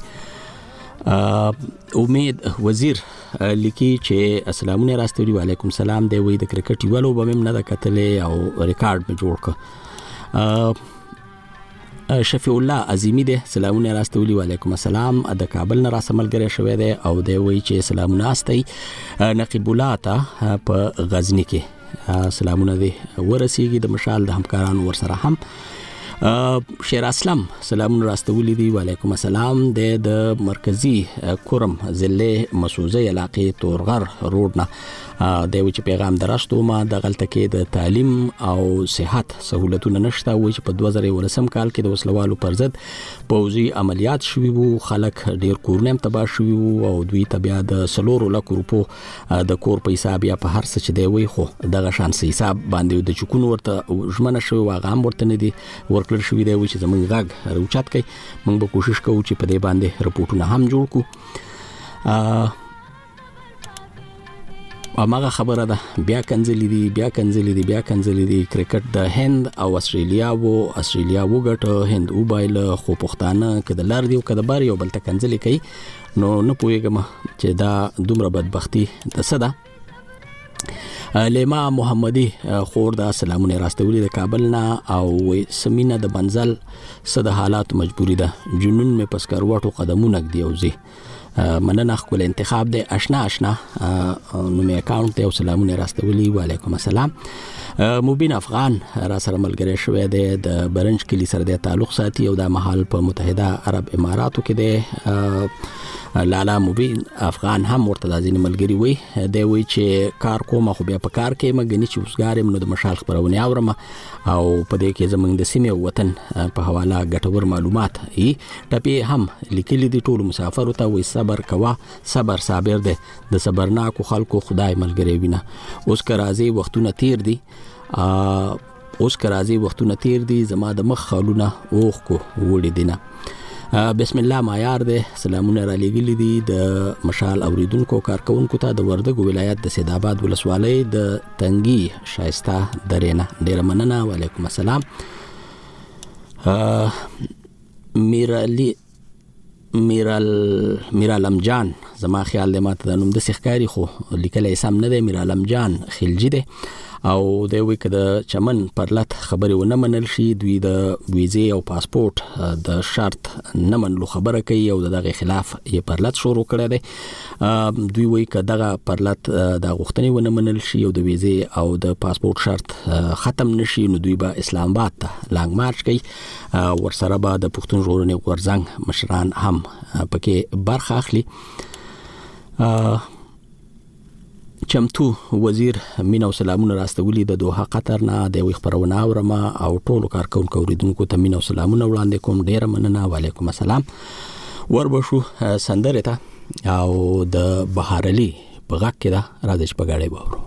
Speaker 1: امید وزیر لیکي چې سلامونه راستولي وعلیکم السلام دی وې د کرکټ یو لوبه مم نه د کتلې او ریکارډ می جوړ ک شفیع الله عظیمی ده سلامونه راستولي وعلیکم السلام د کابل نه راسملګری شوی دی او دی وی چې سلامونه استي نقیب الله ته په غزنی کې سلامونه دی ورسیږي د مشال د همکارانو ورسره هم شیر اسلام سلامونه راستولي دی وعلیکم السلام د مرکزی کورم ضلع مسوزه علاقې تورغر روډ نه د وی چې پیغام درښتو ما د غلطه کې د تعلیم او صحت سہولتونه نشته وی چې په دوه زره ولسم کال کې د وسلوالو پر ضد پوځي عملیات شوي وو خلک ډیر کورونه تباه شوي وو او دوی ته بیا د سلورو لک روپو د کور په حساب یا په هر څه چې دی وی خو دغه شان حساب باندې د چکونو ورته ژمنه شوی واغه هم ورته نه دي ورکړل شوی دی چې زمونږ غږ روچت کوي موږ به کوشش کوو چې په دې باندې رپورټونه هم جوړ کړو اماغه خبره ده بیا کنځلې دي بیا کنځلې دي بیا کنځلې دي کرکټ د هند او استرالیا وو استرالیا وګټه هند وبایل خو پښتانه کده لار دی او کده بار یو بل ته کنځلې کوي نو نه پوهیږم چې دا دومره بدبختی د صدا لیما محمدی خور دا سلامونه راستولي د کابل نه او سمینه د بنزل صد حالات مجبوری ده جنون می پسکر واټو قدمونه دی اوزي مننه خپل انتخاب دی آشنا آشنا نو می اکاونټ ته سلامونه راستولي وعلیکم السلام مبین افغان را سره ملګری شوی دی د برنج کلی سره د تعلق ساتي او د محل په متحده عرب اماراتو کې دی لالا مبین افغان هم ورته ځین ملګری وي دی وی چې کار کوم خو بیا په کار کې مګنی چې وسګارم نو د مشال خبرونه اورم او په دې کې زمونږ د سیمې وطن په حواله ګټور معلومات ای ټپی هم لیکلي دي ټول مسافر ته وي صبر کوا صبر صابر دی د صبرناکو خلکو خدای ملګری وینه اوس که راځي وختونه تیر دي اوس که راځي وختونه تیر دي زما د مخ خالونه اوخ کو وړي دینه بسم الله معیار دی سلامونه را لګلی دي د مشال اوریدونکو کارکونکو ته د وردګ ولایت د سید آباد ولسوالۍ د تنګي شایسته درینه ډیر مننه وعلیکم السلام میرالی میرال میرالم جان زما خیال دی ماته د نوم د سخکاری خو لیکلای سم نه دی میرالم جان خلجی دی او د وی کده چمن پرلت خبري ونه منل شي دوی د ویزه او پاسپورت د شرط نه منلو خبره کوي او دغه خلاف یې پرلت شروع کړی دی دوی وی کده پرلت د غوښتنې ونه منل شي او د ویزه او د پاسپورت شرط ختم نشي نو دوی به اسلام آباد ته لانګ مارچ کوي ورسره به د پښتون ژغورنې غورځنګ مشران هم پکې برخه اخلي چمتو وزیر مینا او سلامونه راستولي د دوحه قطر نه د وی خبرونه اورم او ټولو کارکونکو اوریدونکو ته مینا او سلامونه وړاندې کوم ډیر مننه وعلیکم السلام وربشو سندره ته او د بهارلی په غږ کې دا راځي په غاړې باور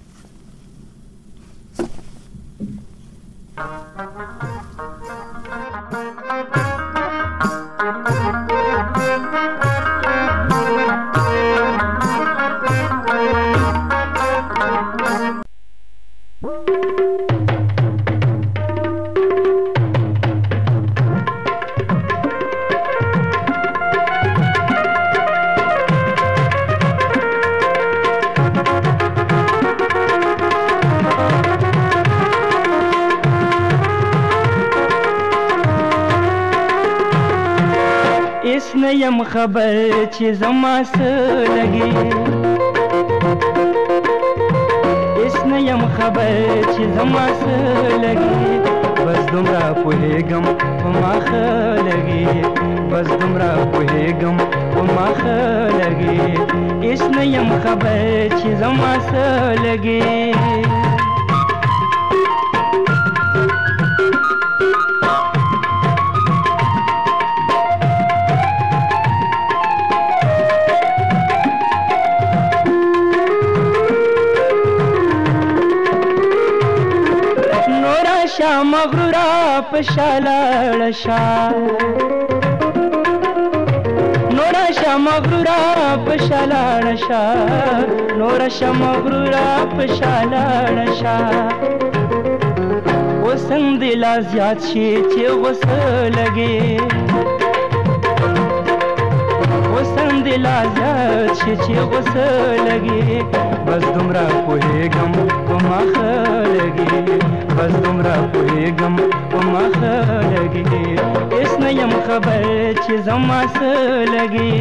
Speaker 17: یم خبر چې زما سره لګي اس نه یم خبر چې زما سره لګي بس دومره پوهېږم په ما ښه لګي بس دومره پوهېږم په ما ښه لګي اس نه یم خبر چې زما سره لګي مغرورا پشالاړ شا مغرورا پشالاړ شا نور شم مغرورا پشالاړ شا وسنګ دل زیات شي چې غوسه لګي وسنګ دل زیات شي چې غوسه لګي بس دومره پوهېږم په مخه لګي بس دومره پوهېږم په مخه لګي هېڅ نه یم خبر چې زما څه لګي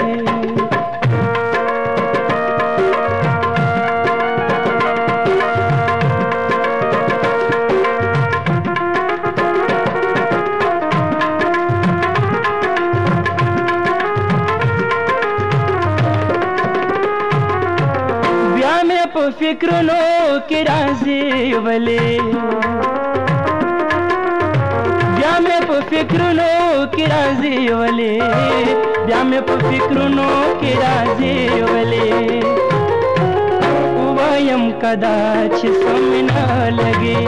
Speaker 17: فکرونو کې راځي ولې بیا مې په فکرونو کې راځي ولې بیا مې په فکرونو کې راځي ولې وایم کدا چې سم نه لګي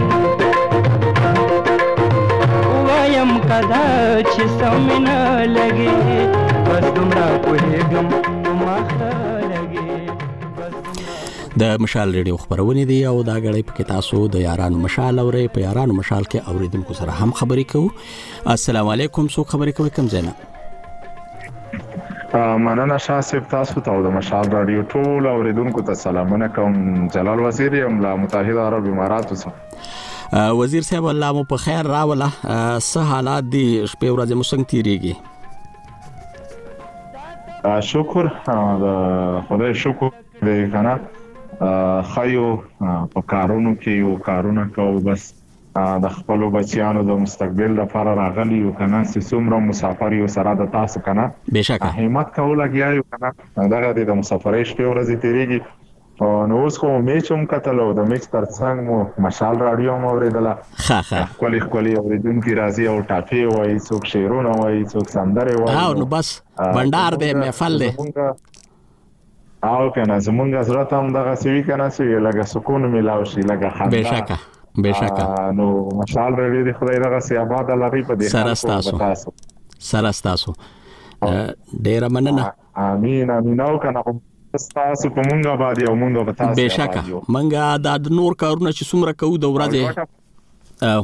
Speaker 17: وایم کدا چې سم نه لګي بس دومره پوهېږم ماخه
Speaker 1: د مشال ریډیو خبرونه دی او دا غړې په تاسو د یارانو مشال اورې په یارانو مشال کې اوریدونکو سره هم خبرې کوو. السلام علیکم. سو خبرې کوي کوم ځای نه؟
Speaker 18: مننه شاسب تاسو ته د مشال رادیو ټول اوریدونکو ته سلامونه کوم. جلال وزیر یم له متحده عرب اماراتو څخه.
Speaker 1: وزیر صاحب الله مو په خیر راوله. څه حالات دي شپې ورځې مو څنګه تیریږي؟
Speaker 18: شکر د خدای شکر دی کنه خایو په کارونو کې یو کارونه کوو بس د خپل بچیانو د مستقبل لپاره راغلی یو کنه چې څومره مسافر یو سره د تاسو کنه
Speaker 1: بهشکه
Speaker 18: همت کول لګیا یو کنه دغه د مسافرۍ شپې ورځې تیریږي نو اوس کوم میچ هم کتلو د میچ ترڅنګ مو مشال رادیو مو اوریدله
Speaker 1: ښه ښه
Speaker 18: کلی کلی اوریدونکي راځي او ټاپي وایي څوک شعرونه وایي څوک سندرې وایي
Speaker 1: او نو بس بندار دی محفل دی
Speaker 18: او کنه زمونږ حضرت هم دغه سوي کنه سوي لګه سکون ملاو شي لګه خندا
Speaker 1: بهشکه بهشکه
Speaker 18: نو مشال رادیو د خدای دغه سی آباد لري په دې
Speaker 1: سره تاسو سره تاسو ډیر مننه.
Speaker 18: امين امين او کنه تاسو په مونږه باندې او مونږه په تاسو
Speaker 1: بهشکه مونږه د نور کارونه چې څومره کوو د ورځې او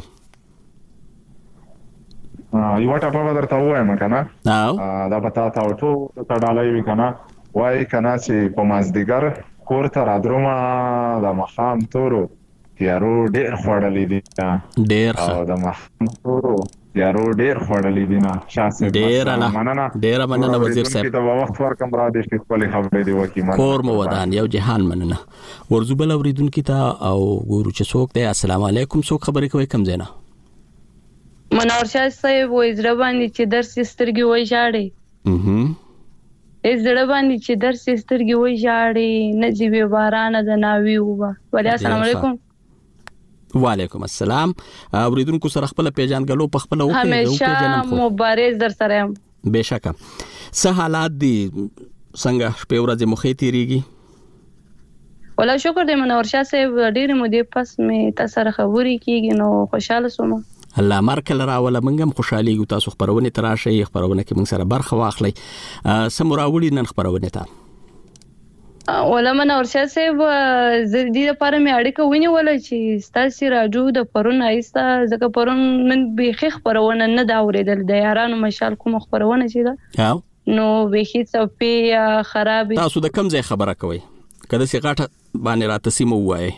Speaker 18: یو ټاپه درته وایم کنه
Speaker 1: او
Speaker 18: دا پتا تا ټو تړالای وی کنه وای کنه چې په مازدیګر کور ته رادروما د مخام تورو تیارو ډیر خړلې دي
Speaker 1: ډیر
Speaker 18: او د مخام تورو تیارو ډیر خړلې دي نه شاسه
Speaker 1: ډیر مننه ډیر مننه وزیر صاحب
Speaker 18: دا وخت ورکم را دي چې خپل خبرې دی وکی
Speaker 1: کور مو ودان یو جهان مننه ورزوبل اوریدونکو ته او ګورو چې څوک دی. السلام علیکم. څوک خبرې کوي کوم ځای نه؟
Speaker 19: منور شاه صاحب وې زړه باندې چې درس سترګې وای شاړې
Speaker 1: اها
Speaker 19: ای زړه باندې چې درس سترګې وای شاړې نجيبه باران د ناوي وبا. وعلیکم السلام علیکم.
Speaker 1: وعلیکم السلام. اوریدونکو سره خپل پیژنګلو په خپل وکړه
Speaker 19: همیشه مبارز در سره هم
Speaker 1: بهشکه. څه حالات دي څنګه شپې ورځې مخې تیریږي؟
Speaker 19: ولا شکر دې منور شاه صاحب ډېر مو دې پس می تاسو سره خبرې کیږي نو خوشاله سوم.
Speaker 1: الله مرکل راوله منګم خوشحالي ګو تاسو خبرونه تراشه خبرونه کې موږ سره برخه واخلي سمراوړي نن خبرونه تا
Speaker 19: ولا منور شاه صاحب زدي لپاره مې اړیکه ونیول چې ستاسو راجو د پرون ایستا ځکه پرون من به خبرونه نه دا اوریدل د یارانو مشال کوم خبرونه چې دا نو به هیڅ په خراب
Speaker 1: تاسو د کم ځای خبره کوي کله چې غاټه باندې راته سیمه وایي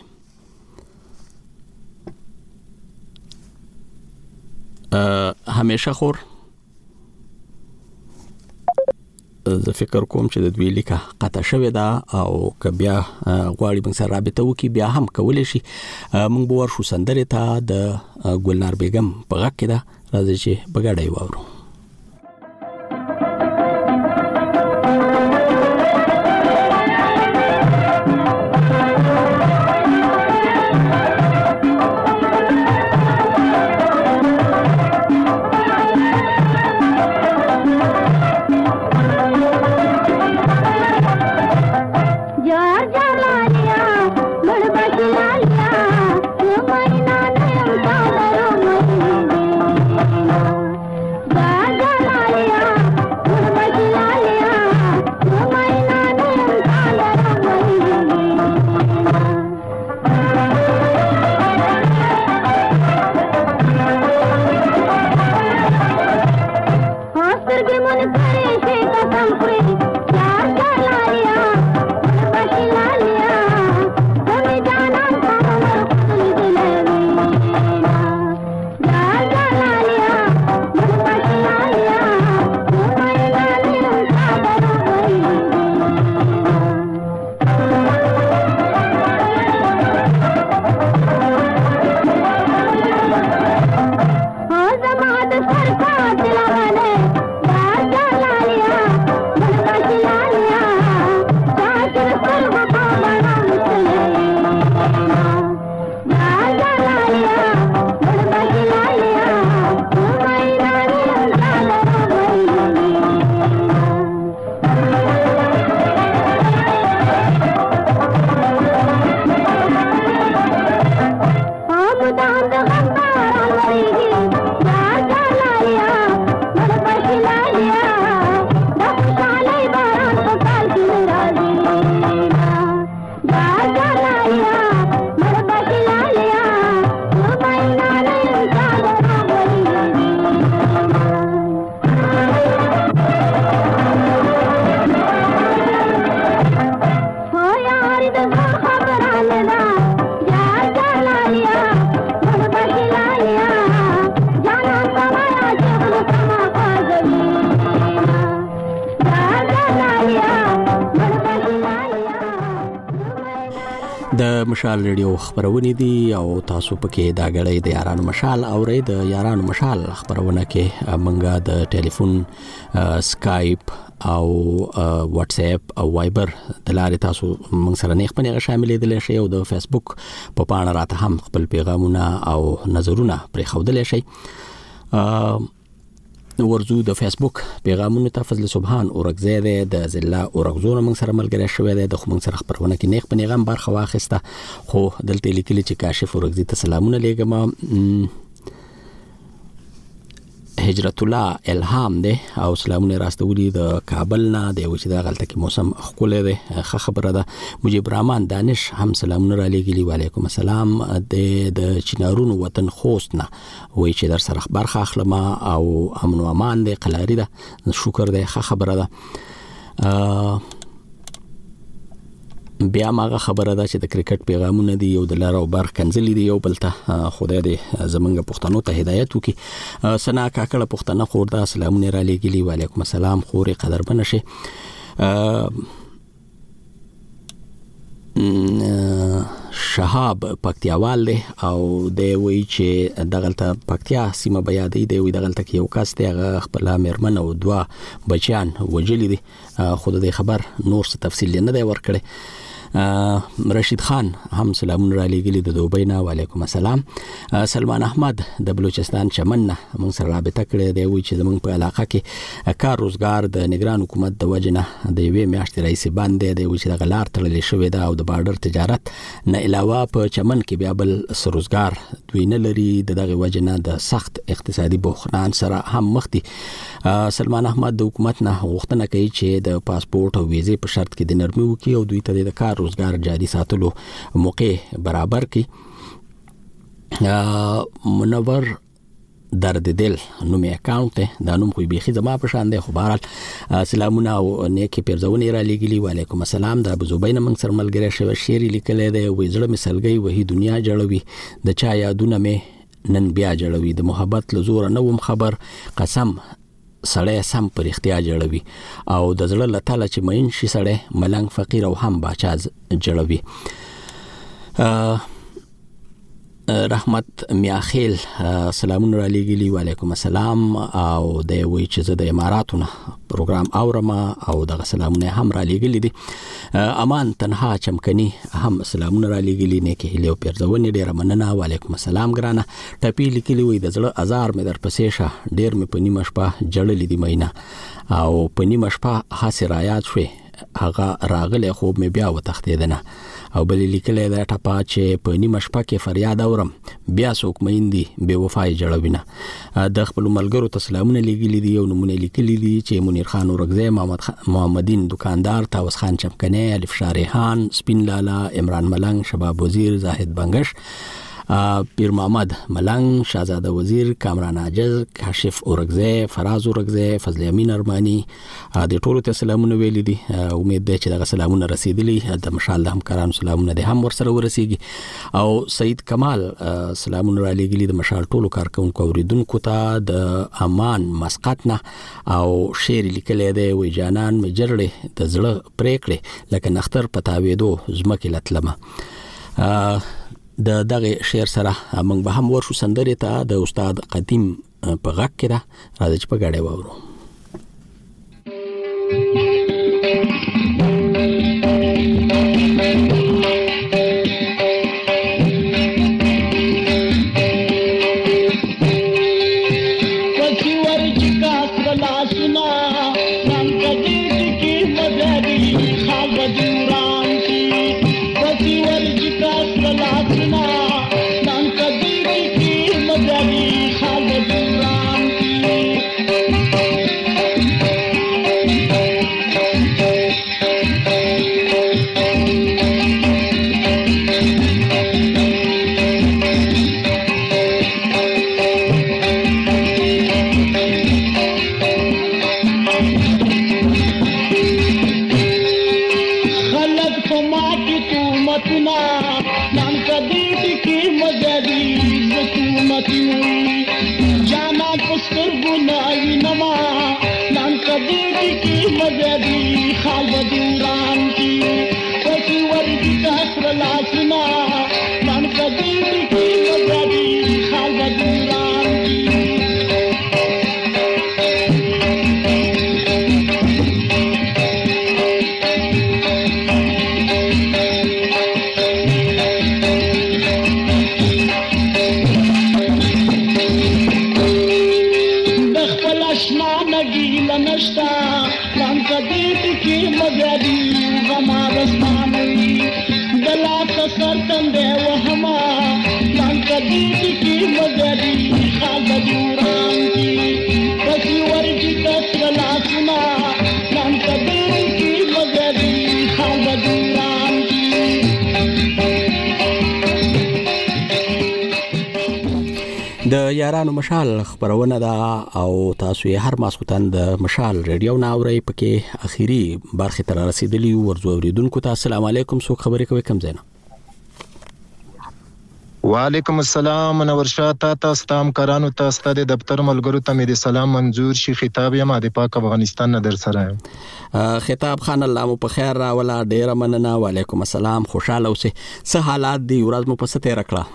Speaker 1: همیشه خور زه فکر کوم چې د دوی لیکه قطع شوې ده او که بیا غواړي موږ سره رابطه وکړي بیا هم کولی شي موږ به ورشو سندرې ته د ګلنار بیګم په غږ کې ده راځي چې په ګډه یې واورو.
Speaker 15: Da
Speaker 1: د مشال ریډیو خبرونه دي او تاسو پکې دا غړې د یارانو مشال اورئ. د یارانو مشال خبرونه کې منګه د ټلیفون، سکایپ او واتس اپ او وایبر د لارې تاسو موږ سره نه خپل شاملې دي شي او د فیسبوک په پاڼه راته هم خپل پیغامونه او نظرونه پرې خوده شي. ورزو د فیسبوک پیغامونه ته فضل سبحان اورغزی دی د زلا اورغزونه موږ سره ملګری شوی دی د خو موږ سره خبرونه کې نیک پیغام برخه واخیسته. خو دلته لیکلي چې کاشف اورغزی ته سلامونه لېږم. هجرت الله الهام دی او سلامونه راستولي د کابل نه دی چې دا غلطه کې موسم خپل دی ښه خبره ده. مجيب رحمان دانش هم سلامونه را لېږلي. وعلیکم السلام. د چینارونو وطن خوست نه وای چې در سره برخه اخلم او امن و امان دی قلاری ده. شکر دی ښه خبره ده. بیا ماغه خبره ده چې د کرکټ پیغامونه دي یو د لار او بار کنځلې دي یو بلته خدای دې زمونږ پښتنو ته هدایت وکړي. سنا کاکړه پښتنه خور ده سلامونه را لېږلي. وعلیکم السلام. خوري قدر بنشي. شهاب پکتیاوال دی او دی وی چې دغلته پکتیا سیمه بیا دی دی وی دغلته کې یو کس دی هغه خپل مېرمن او دوا بچیان وجلی دي. خود دې خبر نور څه تفصیل نه دی ورکړي. رشید خان هم سلامونه را لېږلي د دوبۍ نه. وعلیکم السلام. سلمان احمد د بلوچستان چمن نه موږ سره رابطه کړې دی وی چې زموږ په علاقه کې کار روزګار د نگران حکومت د وجنه د یوې میاشتې رئیس باندې دی وی چې د غلار تړلې شوې ده او د بارډر تجارت نه علاوه په چمن کې بیا بل سروزګار دوی نه لري. د دغه وجنه د سخت اقتصادي بحران سره هم مخ دي. سلمان احمد د حکومت نه غوښتنه کوي چې د پاسپورت او ویزې په شرط کې د نرمي وکړي او دوی ته د کار روزګار جاري ساتلو موقع برابر کړي. منور درد دل نومي اکاونټ دی دا نوم خو بیخي زما په شان دی. خو بهرحال سلامونه او نیکي پیرزونه را لېږلي. وعلیکم السلام. د ابوزبین موږ سره ملګری شوی شعر لیکلی دی وی زړه مې سلګي وهي دنیا جوړوي د چا یادونه مې نن بیا جوړوي د محبت له زوره نه وم خبر قسم سړی سم پر اختیار جوړوي او د زړه له تله چې مین شي سړی ملنګ فقیر او هم باچا جوړوي. رحمت میاخیل سلامونه را لېږلي. وعلیکم السلام. او د وی چې زه د اماراتو نه پروګرام اورم او دغه سلامونه هم را لېږلي دي. امان تنها چمکني هم سلامونه را لېږلي. نیکه هیله او پیرزونه ډیره مننه. وعلیکم السلام ګرانه. ټپی لیکلي وي د زړه ازار مې در پسې شه ډیر مې په نیمه شپه جړلې دي مینا او په نیمه شپه هسې رایاد شوې هغه راغلی خوب مې بیا وتښتېدنه او بلې لیکلی دا ټپه چې په نیمه شپه کې فریاد اورم بیا څوک میندي بې وفای جړوینه. د خپلو ملګرو ته سلامونه لیږلي دي. یو نمونه لیکلي دي چې منیر خان اورغزی، محمدین دکاندار، تاوس خان چمکنی، الف شاریحان، سپین لالا، عمران ملنګ، شباب وزیر، زاهد بنگش، پیر محمد ملنګ، شاهزاده وزیر، کامران عاجز، کاشف اورغزی، فراز اورغزی، فضل امین ارمانی د ټولو ته سلامونه ویلي دي. امید ده چې دغه سلامونه رسیدلي د مشال د همکارانو سلامونه دي هم ورسره ورسیږي. او سید کمال سلامونه را لېږلي د مشال ټولو کارکونکو اوریدونکو ته د امان مسقط نه او شعر لیکلی دی وی جانان مې جړړې د زړه پرېکړې لکه نختر په تاوېدو ځمکې لتلمه. د دغه شعر سره موږ به هم ورشو سندرې ته د استاد قدیم په غږ کې ده. راځي چې په ګډه واورو.
Speaker 20: Thank you.
Speaker 12: لنشتا نام کدی کی مګری زما رستانوي دلا سر تندې وهما نام کدی کی مګری خال دوران کی پسی ورکی کسلا سنا نام کدی کی مګری خال دوران کی.
Speaker 1: د یارانو مشال خبرونه ده او تاسو یې هر ماسوتن د مشال ریډیو ناوري پکې اخیری برخه تر رسیدلی ورزو اوریدونکو ته السلام علیکم سو خبرې کوي کم زینه.
Speaker 20: وعلیکم السلام منور شاه تاسو تام کرانو تاسو ته د دفتر ملګرو ته مې د سلام منظور شي خطاب یم د پاک افغانستان نه در سره یم.
Speaker 1: خطاب خان الله مو په خیر راولا ډیر مننه. وعلیکم السلام خوشاله اوسه څه حالات دی ورځ مو په ستې رکړه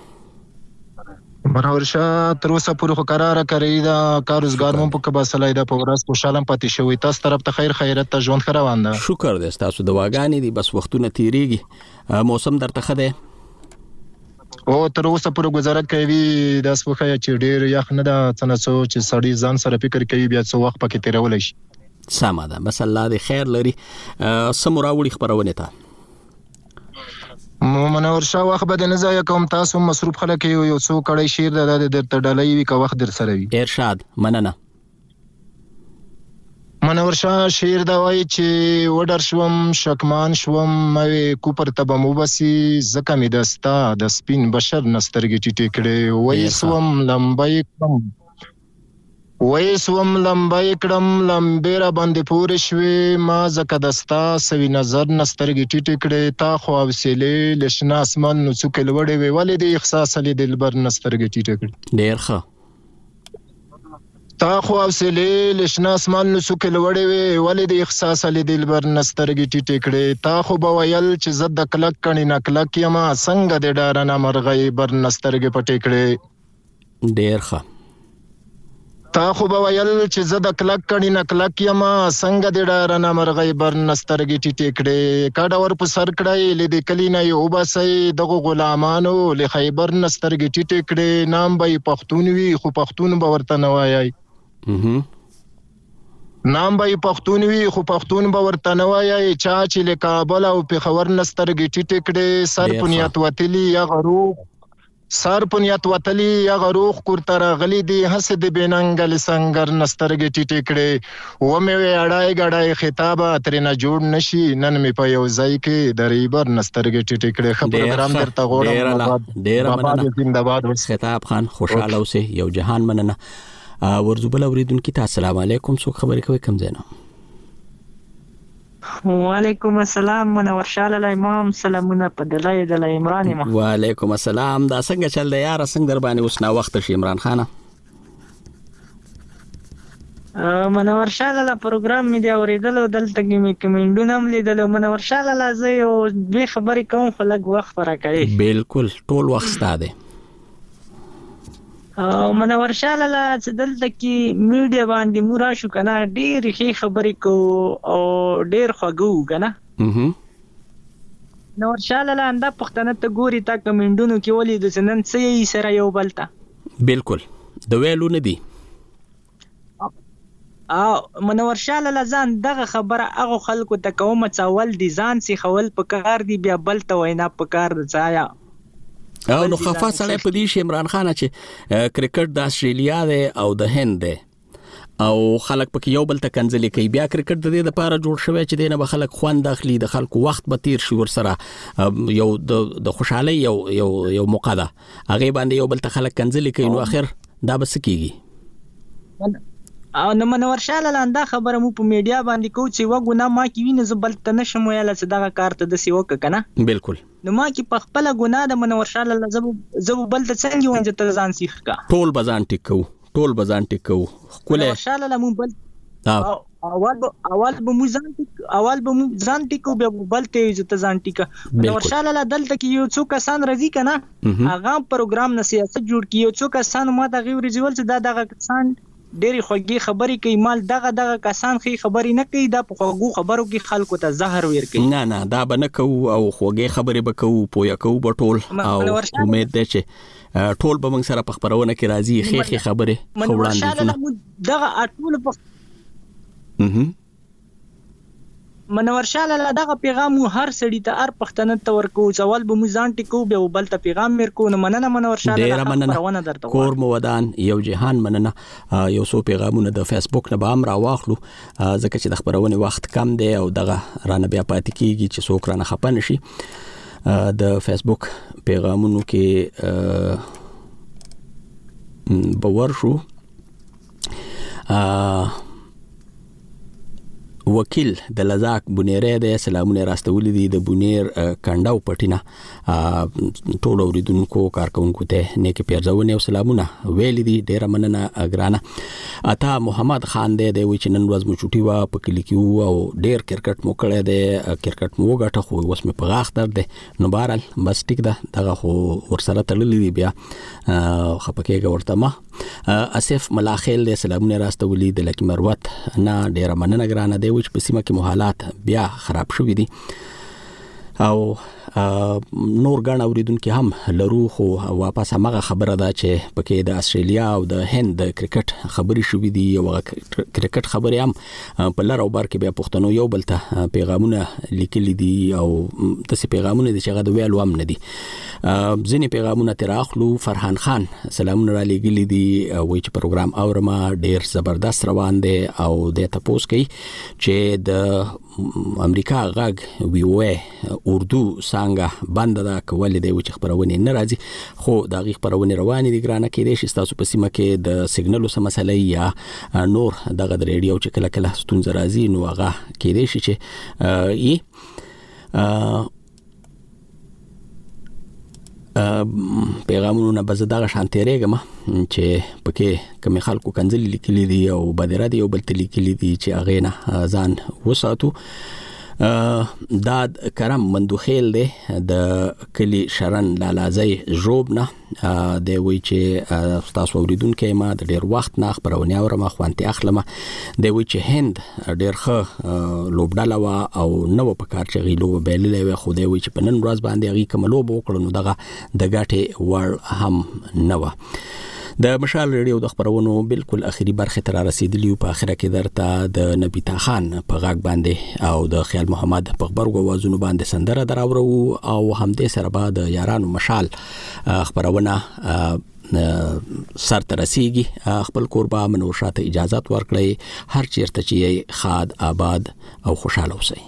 Speaker 20: منور شاه تر اوسه پورې خو قراره کړی دا کار روزګار مو په کبا سلای دا په ورځ خوشاله پاتې شوی تاسو طرف ته خیر خیرت ته ژوند روان ده.
Speaker 1: شکر دې تاسو د واګانی دي بس وختونه تیریږي موسم درته خده
Speaker 20: او تر اوسه پورې گزارت کوي د اسوخه چې ډیر یخ نه ده څنګه سو چې سړی ځان سره فکر کوي بیا څو وخت پکې تیرول شي.
Speaker 1: سمه ده بس الله دې خیر لري. سموراوړي خبرونه ته
Speaker 20: منور شاه وخت به نه ځای کوم تاسو مصروف خلک یو څو کړي شیر د درته ډالۍ وی کا وخت در سره وي.
Speaker 1: ارشاد مننه.
Speaker 20: منور شاه شیر دا وای چې وډر شوم شکمان شوم مې کوپر تبه مو بسي زکه می دستا د سپین بشر نسترګی ټیټې کړې وای سوم لمبای کړم وای سوم لمبای کړم لمبیرا باندې پورې شوې ما زکه دستا سوي نظر نسترګی ټیټې کړې تا خو اوسېلې لشنا اسمان نو څوک لوړې وی ولې د احساس لې دلبر نسترګی ټیټې کړې
Speaker 1: ډیر ښه
Speaker 20: تا خو اوسېلې لشنا اسمان نو څوک لوړې وی ولې د احساس لې دلبر نسترګی ټیټې کړې تا خو بویل چې زد کلک کڼې نکلک یما څنګه د ډارنه مرغې بر نسترګی پټې کړې
Speaker 1: ډیر ښه
Speaker 20: تا خو بویل چې زه د کلک کڼې نکلک یما څنګه د ډارنه مرغۍ بر نسترګې ټیټې کړې کډه ور په سر کړی له د کلی نه یې وباسئ دغو غلامانو له خیبر نسترګې ټیټې کړې نام به یې پښتون وي خو پښتون به ورته نه وایئ نام به یې پښتون وي خو پښتون به ورته نه وایئ چا چې له کابل او پېښور نسترګې ټیټې کړې سر په نیت وتلي یا غروغ سر پنیت وتلی یا غروخ کورته راغلی دی هسې د بېننګل سنګر نسترګې ټیټې کړې ومې وې اړای ګړای خطابه ترېنه جوړ نشي نن مې په یو ځای کې د ریبر نسترګې ټیټې کړې ښه پروګرام درته غواړم
Speaker 1: ډېره مننه خطاب خان خوشحاله اوسې یو جهان مننه. ورزو بل اوریدونکي ته السلام علیکم څوک خبرې کوي کم ځای نه.
Speaker 21: وعلیکم السلام منور شاه لاله امام سلامونه په دلای د عمران ما.
Speaker 1: وعلیکم السلام دا څنګه چل دی یار څنګه در باندې اوس نا وخت شي عمران خان.
Speaker 21: منور شاه لاله پروګرام مې دی اوریدل دلته کې مې کمنټونه هم لیدل منور شاه لاله زه یو دوه خبرې کوم خو لږ وخت راکړي.
Speaker 1: بالکل ټول وخت ستاده.
Speaker 21: منور شاه لاله چې دلته کې میډیا باندې مورا شو کنه ډېر ښه خبرې کو او ډېر خوږو کنه. منور شاه لاله انده پښتنه ته ګوري تا کمنټونو کې ولې د سنن څه سره یو بلتا.
Speaker 1: بالکل د ویلو نه دی.
Speaker 21: او منور شاه لاله ځان دغه خبره هغه خلکو ته کوم څول دي ځان سي خول په کار دی بیا بلته وینا په کار د ځایا
Speaker 1: او نو خفا سړی په دې شي عمران خان چې کرکټ د استرالیا دی او د هند دی او خلک پکې یو بل ته کنځلې کوي بیا کرکټ د دې لپاره جوړ شوی چې دینه به خلک خوان داخلي د خلکو وخت به تیر شي ور سره یو د خوشحالي یو یو یو موقع ده هغه باندې یو بل ته خلک کنځلې کوي نو اخر دا بس کیږي.
Speaker 21: او نو منور شاه لاله دا خبره مو په میډیا باندې کو چې وګونه ما کې وینې زبل ته نشم ویل چې دغه کار ته د سی وک کنه.
Speaker 1: بالکل
Speaker 21: نو ما کې په خپل ګناه د منور شاه لاله زب زب بل ته څنګه وانځ ته ځان سیخ کا
Speaker 1: ټول بزان ټیکو ټول بزان ټیکو کوله
Speaker 21: شاه لاله مو بل اول به اول به مو ځان اول به مو ځان ټیکو به بل ته ته ځان ټیکا. منور شاه لاله دلته کې یو څو کسان راځي کنه هغه پروګرام نه سیاست جوړ کیو څو کسان ما دغه ورځول چې دا دغه کسان ډېری خوږی خبرې کوي مال دغه دغه کسان خې خبرې نه کوي دا په خوږو خبرو کې خلکو ته زهر ور کوي.
Speaker 1: نه نه دا به نه کوو او خوږی خبرې به کوو پویا کوو به ټول او امید ده چې ټول به موږ سره په خبرونه کې راځي خې خې خبرې خوړاندې
Speaker 21: دغه ټول په منور شاه لاله دغه پیغام هر سړی ته هر پښتنه ته ورکو ځوال به مو ځان ټیکو بیا بل ته پیغام ورکو نو مننه منور شاه لاله خبرونه درته
Speaker 1: کور مو ودان یو جهان مننه یو څو پیغامونه د فیسبوک نه به هم راواخلو ځکه چې د خبرونه وخت کم دی او دغه رانه بیا پاتې کیږي چې څوک رانه خپه نشي د فیسبوک پیغامونو کې باور شو وکیل د لزاک بونیره د سلامونه راستولې دي د بونیر کنداو پټینا ټول اوریدونکو کارکونکو ته نیک پیرزونه او سلامونه ویل دي ډیر مننه اگرانه اتا محمد خان دی د وچ نن ورځ مو چټي وا په کلیکو او ډیر کرکټ مو کړی دی کرکټ مو غټه خو اوس مې په غاخ در دی نو بهرال بس ټیک ده دغه خو ورسره تړلې دی بیا خپکهګه ورته ما اسف ملاخیل د سلامونه راستولې د لکی مروت نه ډیر مننه اگرانه دی چې په سیمه کې حالات بیا خراب شوې دي او نور غن اوریدونکو هم لرو خو واپس هغه خبره ده چې پکې د استرالیا او د هند د کرکټ خبري شوې دي او کرکټ خبري هم په لار او بار کې بیا پښتنو یو بل ته پیغامونه لیکلي دي او تاسو پیغامونه د چغه د ویلو هم نه دي ځینې پیغامونه تر اخلو فرحان خان سلامونه را لګلي دي وایي چې پروګرام اورما ډیر زبردست روان دی او د تاسو کوي چې د امریکا غاګ ویوې اردو څنګه بند ده کولې دی چې خبرونه نه راځي خو دا غي خبرونه روانې دي ګرانه کې دي چې تاسو په سیمه کې د سیګنالو سم مسلې یا نور دغه د ریډیو چې کله کله ستونزه راځي نو هغه کې دي چې ای پیغامونه به زداغه شانتيرېګم چې پکې کوم خلکو کنځل لیکلي دي او بدره دي او بل لیکلي دي چې اغه نه ځان وساتو داد کرم مندوخیل دی د کلی شرن لالازی جوبنه د وی چې تاسو اوریدونکو ما د ډیر وخت نه خبرونه اورم خوانتي اخلمه د وی چې هند ډیر ښه لوبډاله وا او نو په کار چې غیلو بیللې وي خو د وی چې په نن ورځ باندې غي کوملو وکړو نو دغه د غاټه ور هم نو د مشال ریډیو د خبرونو بالکل اخیری برخه تر رسیدلی په اخره کې درته د نبیتا خان په غاګ باندې او د خیال محمد په خبرګو وازونو باندې سندره دراورو او همدې سره بعد یارانو مشال خبرونه سر ترسیږي خپل قربا منو شاته اجازه ورکړي هر چیرته چې خاد آباد او خوشاله اوسئ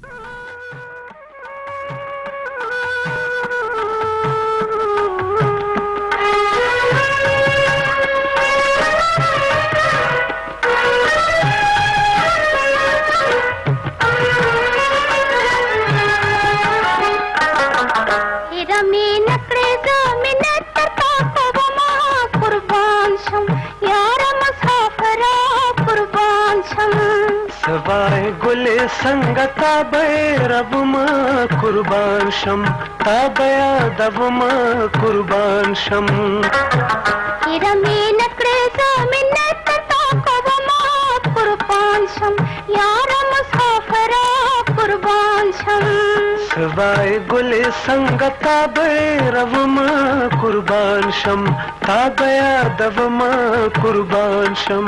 Speaker 16: سوای گل سنگتا بے رب ما قربان شم تابیا دب ما قربان شم
Speaker 15: رمی نکڑے زمینت تا کو ما قربان شم یار مسافرا قربان شم
Speaker 16: سوای گل سنگتا بے رب ما قربان شم تابیا دب ما قربان شم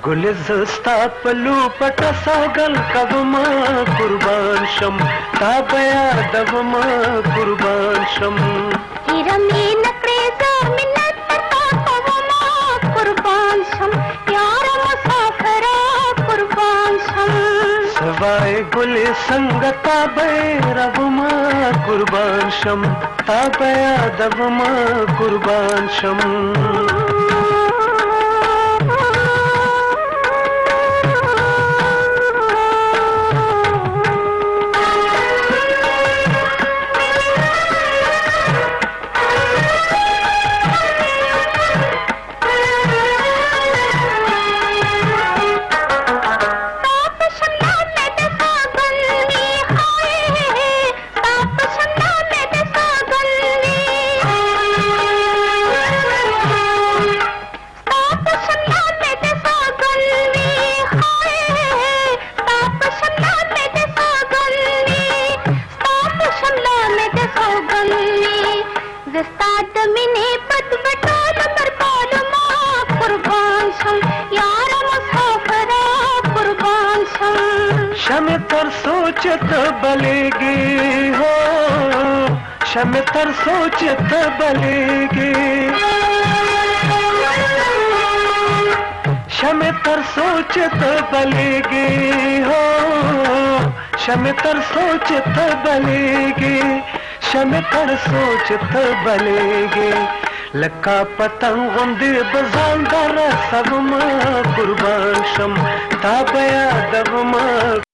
Speaker 16: ګل زستا پلو پټ ساګل کبم قربان شم تا بیا دبم قربان شم
Speaker 11: هیرمې نکړې زه منت تا کوم قربان شم یار مسافر قربان شم
Speaker 16: سوای ګل څنګه تا به ربم قربان شم تا بیا دبم قربان شم शम तर सोचत बलेगी हो शम तर सोचत बलेगी शम तर सोचत बलेगी हो शम तर सोचत बलेगी शम तर सोचत बलेगी लका पतंग गुंदी बजांदर सबम कुर्बान शम ताबया दबम